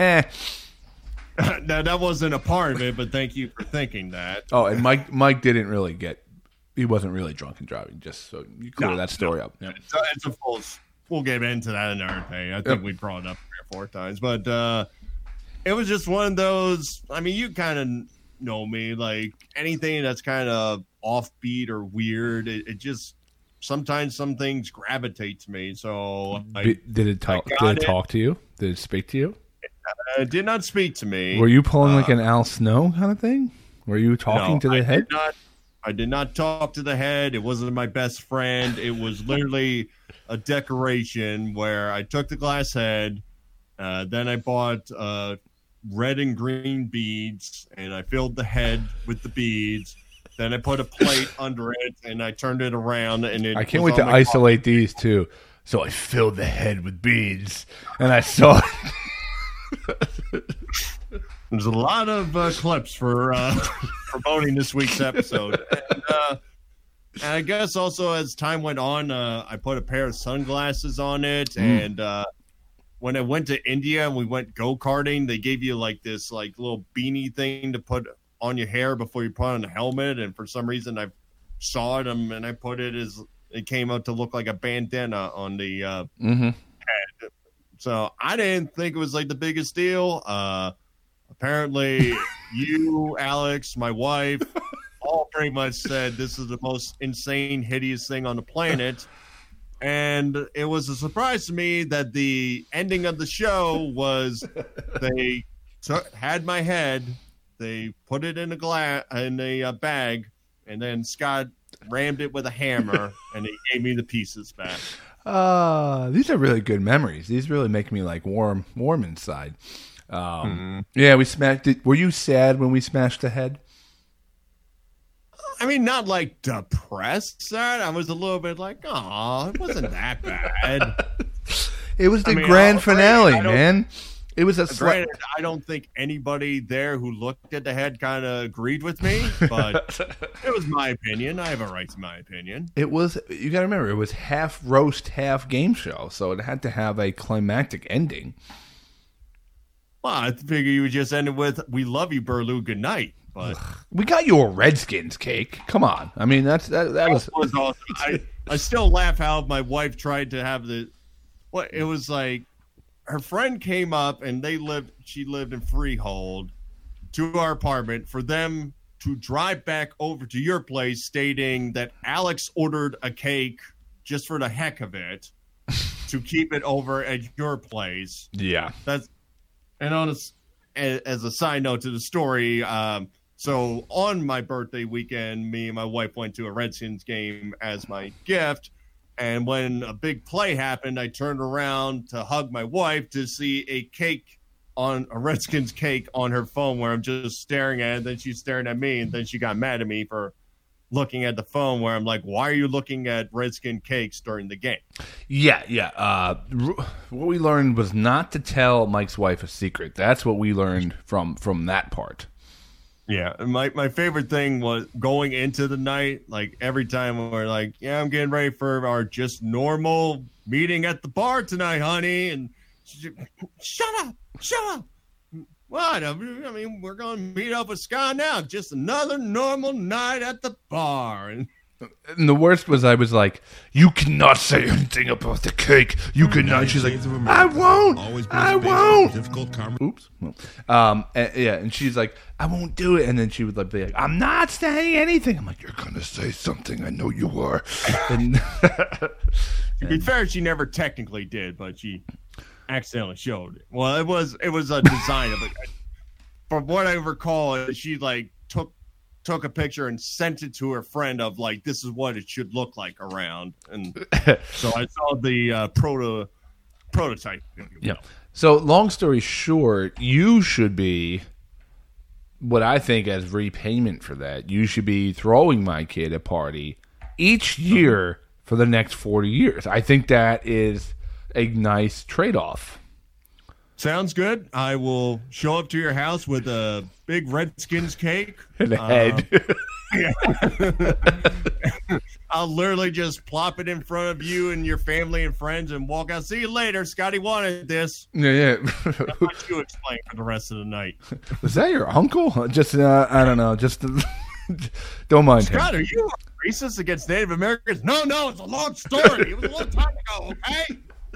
Now that wasn't a part of it, but thank you for thinking that. Oh, and Mike, Mike didn't really get. He wasn't really drunk and driving. Just so you clear No, that story no. up. Yeah. It's, a, it's a full. We'll get into that another day. I think Yep. we brought it up three or four times, but uh, it was just one of those. I mean, you kind of know me. Like anything that's kind of offbeat or weird, it, it just sometimes some things gravitate to me. So I, B- did it talk? I got Did it it. talk to you? Did it speak to you? uh, it did not speak to me. Were you pulling like Uh, an Al Snow kind of thing? Were you talking No, to the I head? Did not, I did not talk to the head. It wasn't my best friend. It was literally a decoration where I took the glass head, uh, then I bought uh, red and green beads, and I filled the head with the beads. Then I put a plate under it, and I turned it around, and it I can't was wait to on my isolate these two. So I filled the head with beans, and I saw. There's a lot of uh, clips for uh, promoting this week's episode. And, uh, and I guess also as time went on, uh, I put a pair of sunglasses on it. Mm. And uh, when I went to India and we went go-karting, they gave you like this like little beanie thing to put on your hair before you put on the helmet. And for some reason I saw it and, and I put it as it came out to look like a bandana on the uh, mm-hmm. head. So I didn't think it was like the biggest deal. Uh, apparently, you, Alex, my wife, all pretty much said this is the most insane, hideous thing on the planet. And it was a surprise to me that the ending of the show was they took, had my head, they put it in a glass in a uh, bag, and then Scott rammed it with a hammer, and he gave me the pieces back. Uh, these are really good memories. These really make me like warm, warm inside. Um, mm-hmm. Yeah, we smashed it. Were you sad when we smashed the head? I mean, not like depressed sad. I was a little bit like, oh, it wasn't that bad. It was the I mean, grand finale, man. It was a granted, sl- I don't think anybody there who looked at the head kind of agreed with me, but it was my opinion. I have a right to my opinion. It was, you got to remember, it was half roast, half game show, so it had to have a climactic ending. Well, I figure you would just end it with, we love you, Burlou, good night. But we got you a Redskins cake. Come on. I mean, that's that, that, that was... was awesome. I, I still laugh how my wife tried to have the, what, it was like, her friend came up and they lived, she lived in Freehold to our apartment for them to drive back over to your place stating that Alex ordered a cake just for the heck of it to keep it over at your place. Yeah. That's, and on a, as a side note to the story, um, so on my birthday weekend, me and my wife went to a Redskins game as my gift. And when a big play happened, I turned around to hug my wife to see a cake on a Redskins cake on her phone where I'm just staring at it. Then she's staring at me. And then she got mad at me for looking at the phone where I'm like, why are you looking at Redskin cakes during the game? Yeah, yeah. Uh, what we learned was not to tell Mike's wife a secret. That's what we learned from, from that part. Yeah, my my favorite thing was going into the night, like every time we're like, yeah, I'm getting ready for our just normal meeting at the bar tonight, honey. And she, shut up, shut up. What? I mean, we're going to meet up with Scott now. Just another normal night at the bar. And And the worst was I was like, you cannot say anything about the cake. You cannot. She's like, I won't. I won't. Oops. Um, and, yeah, and she's like, I won't do it. And then she would like be like, I'm not saying anything. I'm like, you're going to say something. I know you are. And to be fair, she never technically did, but she accidentally showed it. Well, it was it was a design of it. From what I recall, she like took took a picture and sent it to her friend of like, this is what it should look like around. And so I saw the uh, proto prototype. Yeah. So long story short, you should be, what I think as repayment for that, you should be throwing my kid a party each year for the next forty years. I think that is a nice trade-off. Sounds good. I will show up to your house with a big Redskins cake. And a head. Uh, I'll literally just plop it in front of you and your family and friends and walk out. See you later. Scotty wanted this. Yeah, yeah. I'll let you explain for the rest of the night. Was that your uncle? Just, uh, I don't know. Just don't mind Scott, him. are you racist against Native Americans? No, no. It's a long story. It was a long time ago, okay?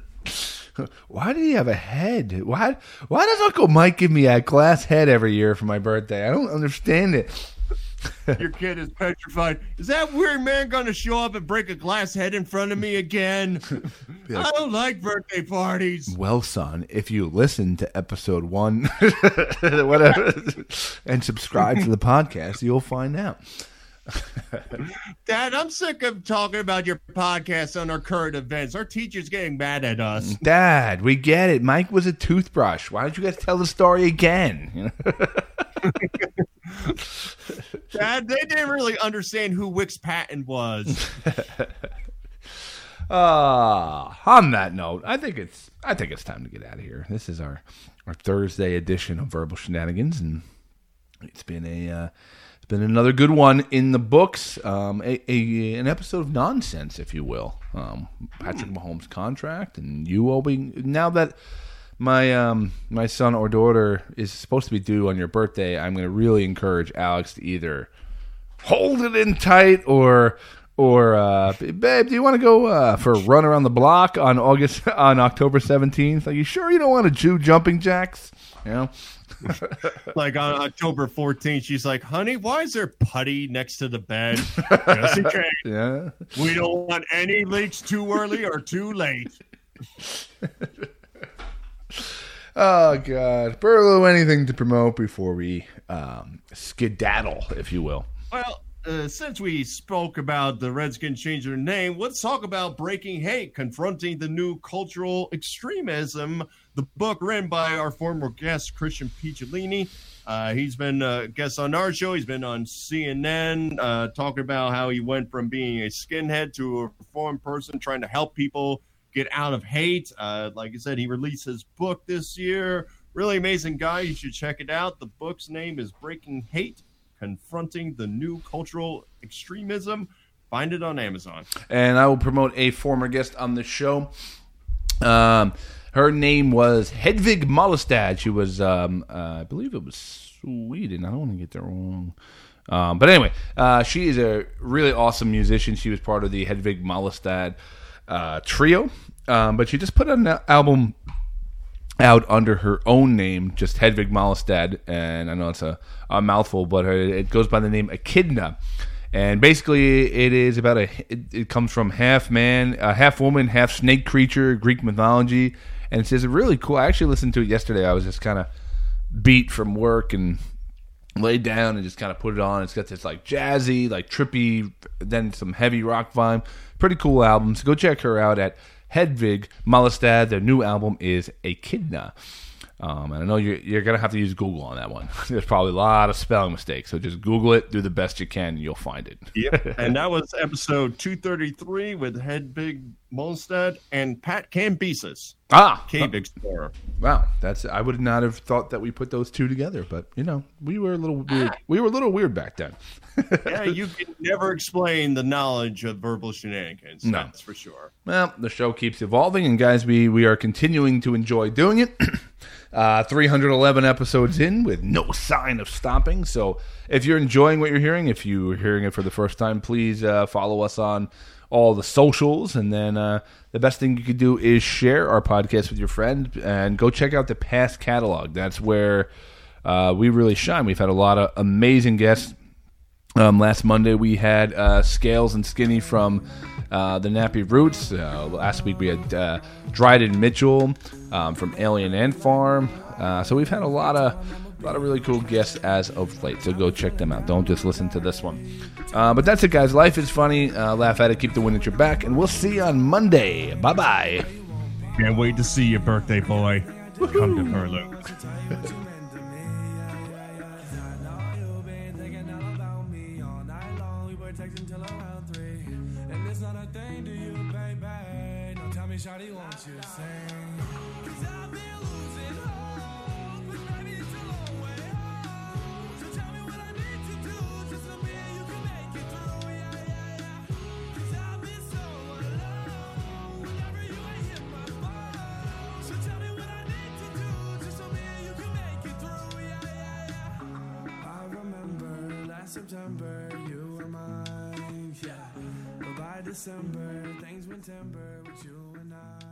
Why did he have a head? Why Why does Uncle Mike give me a glass head every year for my birthday? I don't understand it. Your kid is petrified. Is that weird man going to show up and break a glass head in front of me again? Like, I don't like birthday parties. Well, son, if you listen to episode one, whatever, and subscribe to the podcast, you'll find out. Dad, I'm sick of talking about your podcast on our current events. Our teacher's getting mad at us. Dad, we get it. Mike was a toothbrush. Why don't you guys tell the story again? Dad, they didn't really understand who Wix Patton was. Uh, on that note, I think it's I think it's time to get out of here. This is our, our Thursday edition of Verbal Shenanigans, and it's been a uh, it's been another good one in the books. Um, a, a an episode of nonsense, if you will. Um, Patrick Mahomes' contract, and you owing now that my um my son or daughter is supposed to be due on your birthday. I'm going to really encourage Alex to either hold it in tight or. Or, uh, babe, do you want to go uh, for a run around the block on August on October seventeenth? Are you sure you don't want to do jumping jacks? You know, like on October fourteenth, she's like, "Honey, why is there putty next to the bed? Just in case. Yeah, we don't want any leaks too early or too late." Oh God, Burlow, anything to promote before we um, skedaddle, if you will? Well. Uh, since we spoke about the Redskins changing their name, let's talk about Breaking Hate, Confronting the New Cultural Extremism, the book written by our former guest, Christian Picciolini. Uh, he's been a guest on our show. He's been on C N N uh, talking about how he went from being a skinhead to a reformed person trying to help people get out of hate. Uh, like I said, he released his book this year. Really amazing guy. You should check it out. The book's name is Breaking Hate, Confronting the New Cultural Extremism. Find it on Amazon. And I will promote a former guest on the show. Um, her name was Hedvig Malestad. She was, um, uh, I believe it was Sweden. I don't want to get that wrong. Um, but anyway, uh, she is a really awesome musician. She was part of the Hedvig Malestad uh, trio. Um, but she just put an album out under her own name, just Hedvig Malestad, and I know it's a, a mouthful, but her, it goes by the name Echidna. And basically, it is about a. It, it comes from half man, uh, half woman, half snake creature, Greek mythology, and it's just really cool. I actually listened to it yesterday. I was just kind of beat from work and laid down and just kind of put it on. It's got this like jazzy, like trippy, then some heavy rock vibe. Pretty cool album. So go check her out at Hedvig Malestad. Their new album is Echidna. Um, and I know you're, you're going to have to use Google on that one. There's probably a lot of spelling mistakes. So just Google it, do the best you can, and you'll find it. Yep. And that was episode two thirty-three with Hedvig Malestad and Pat Cambyses. Ah! Cave Explorer. Wow. that's I would not have thought that we put those two together. But, you know, we were a little weird. We were a little weird back then. Yeah, you can never explain the knowledge of verbal shenanigans. No. That's for sure. Well, the show keeps evolving, and guys, we, we are continuing to enjoy doing it. uh, three hundred eleven episodes in with no sign of stopping. So if you're enjoying what you're hearing, if you're hearing it for the first time, please uh, follow us on all the socials. And then uh, the best thing you could do is share our podcast with your friend and go check out the past catalog. That's where uh, we really shine. We've had a lot of amazing guests. Um, last Monday we had uh, Scales and Skinny from uh, the Nappy Roots. Uh, last week we had uh, Dryden Mitchell um, from Alien Ant Farm. Uh, so we've had a lot of a lot of really cool guests as of late. So go check them out. Don't just listen to this one. Uh, but that's it, guys. Life is funny. Uh, laugh at it. Keep the wind at your back. And we'll see you on Monday. Bye-bye. Can't wait to see your birthday, boy. Come to Perlu. Shawty wants you to sing, 'cause I've been losing hope, but maybe it's a long way home. So tell me what I need to do, just so me and you can make it through, yeah, yeah, yeah. 'Cause I've been so alone, whenever you ain't hit my phone. So tell me what I need to do, just so me and you can make it through, yeah, yeah, yeah. I remember last September, you were mine, yeah. But by December, things went timber with you and I.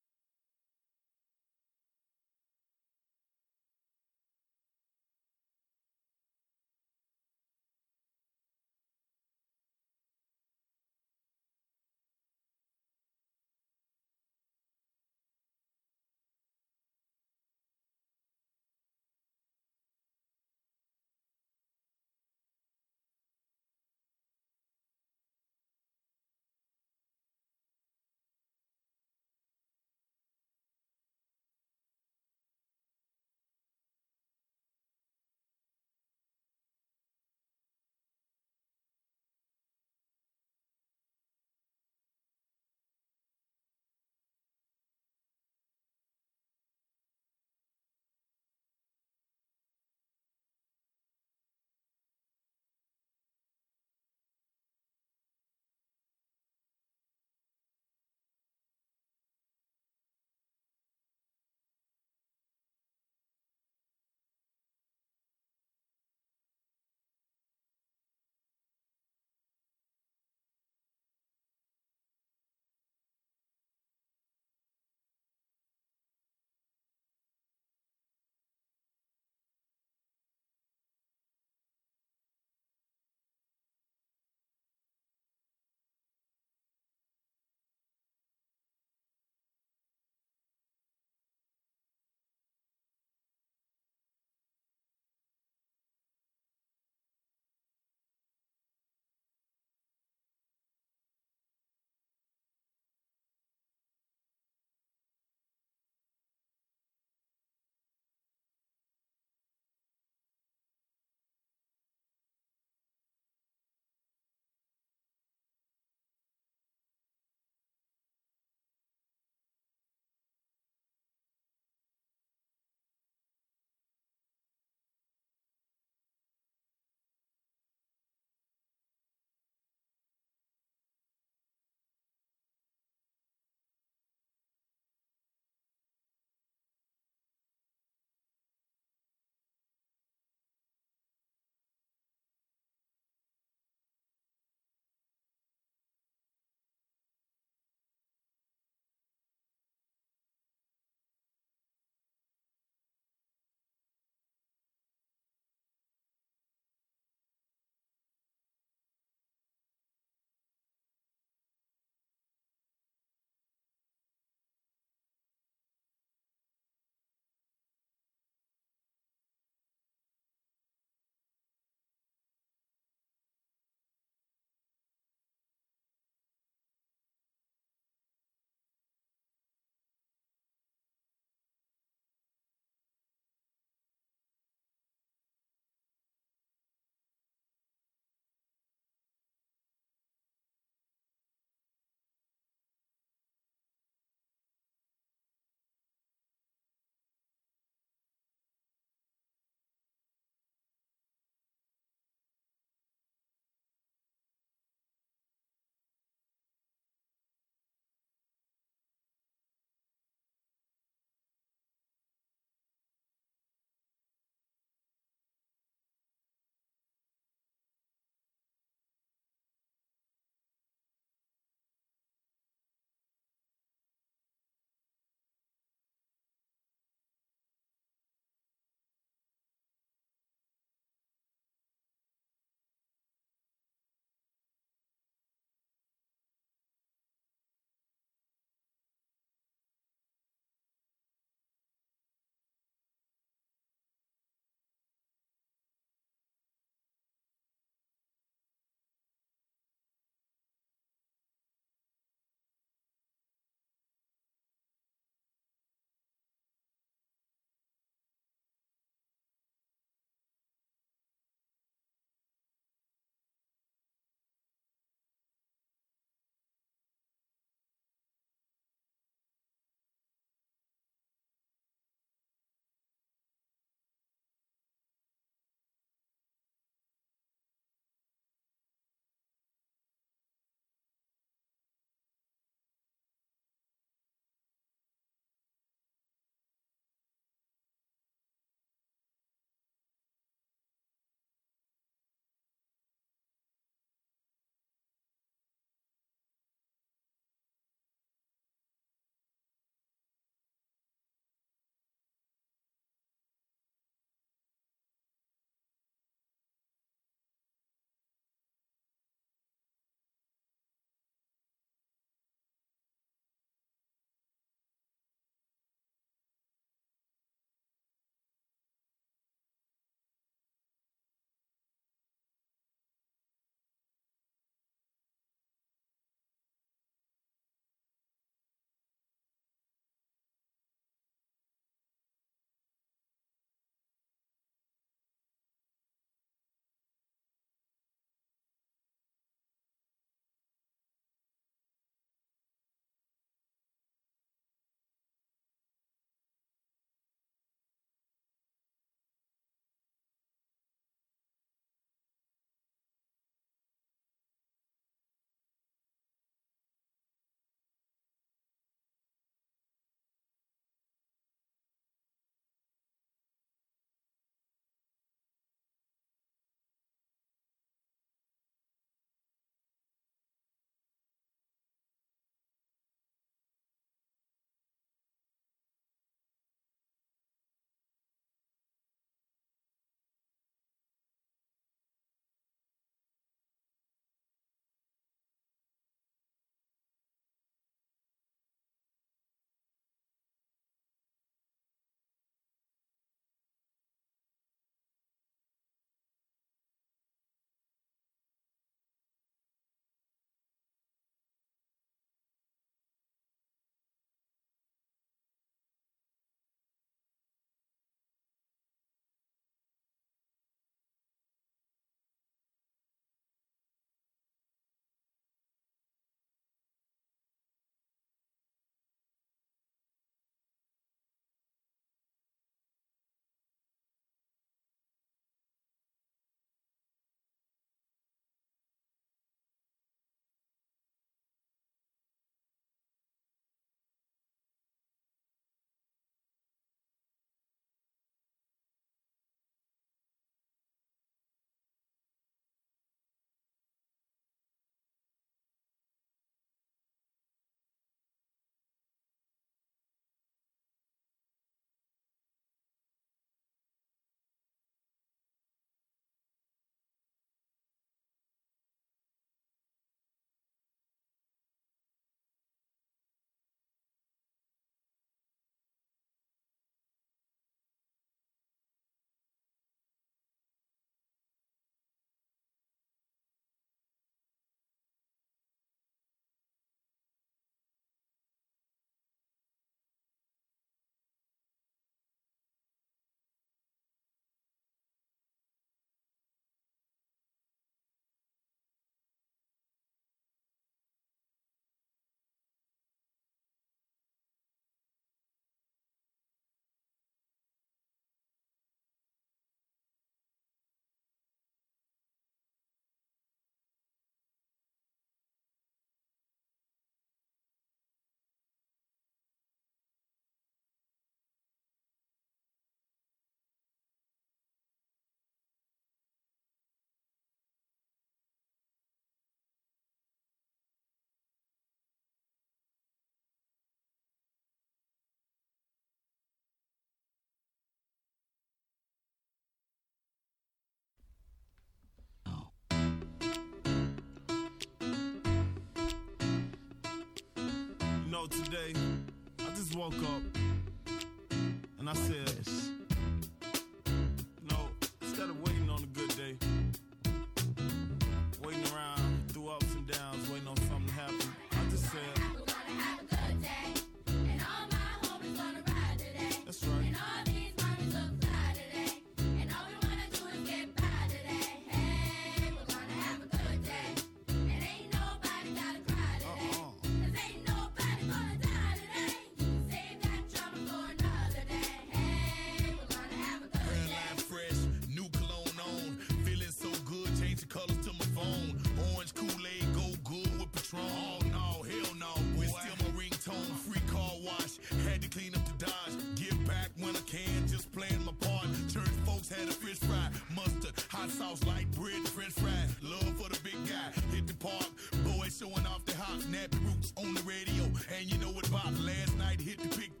know, today, I just woke up and I said, you know, instead of waiting on a good day, waiting around through ups and downs, waiting on something to happen, I just said, we're gonna have a good day, and all my homies gonna ride today. That's right. And all these mommies look fly today, and all we wanna do is get by today. Hey, we're gonna have a good day, and ain't nobody gotta cry today, Uh-uh. cause ain't nobody gonna die today. Save that drama for another day. Hey, we're gonna have a good Brand day. line fresh, new cologne on. Feeling so good, change the colors to my phone. Orange Kool-Aid, go good with Patron. Oh no, hell no, boy. It's still my ringtone, free car wash. Had to clean up the Dodge. Give back when I can, just playing my part. Church folks had a fish fry, mustard, hot sauce, light bread, French fries. Love for the big guy, hit the park. Boys showing off the hot nappy roots on the radio. And you know what, Bob, last night hit the big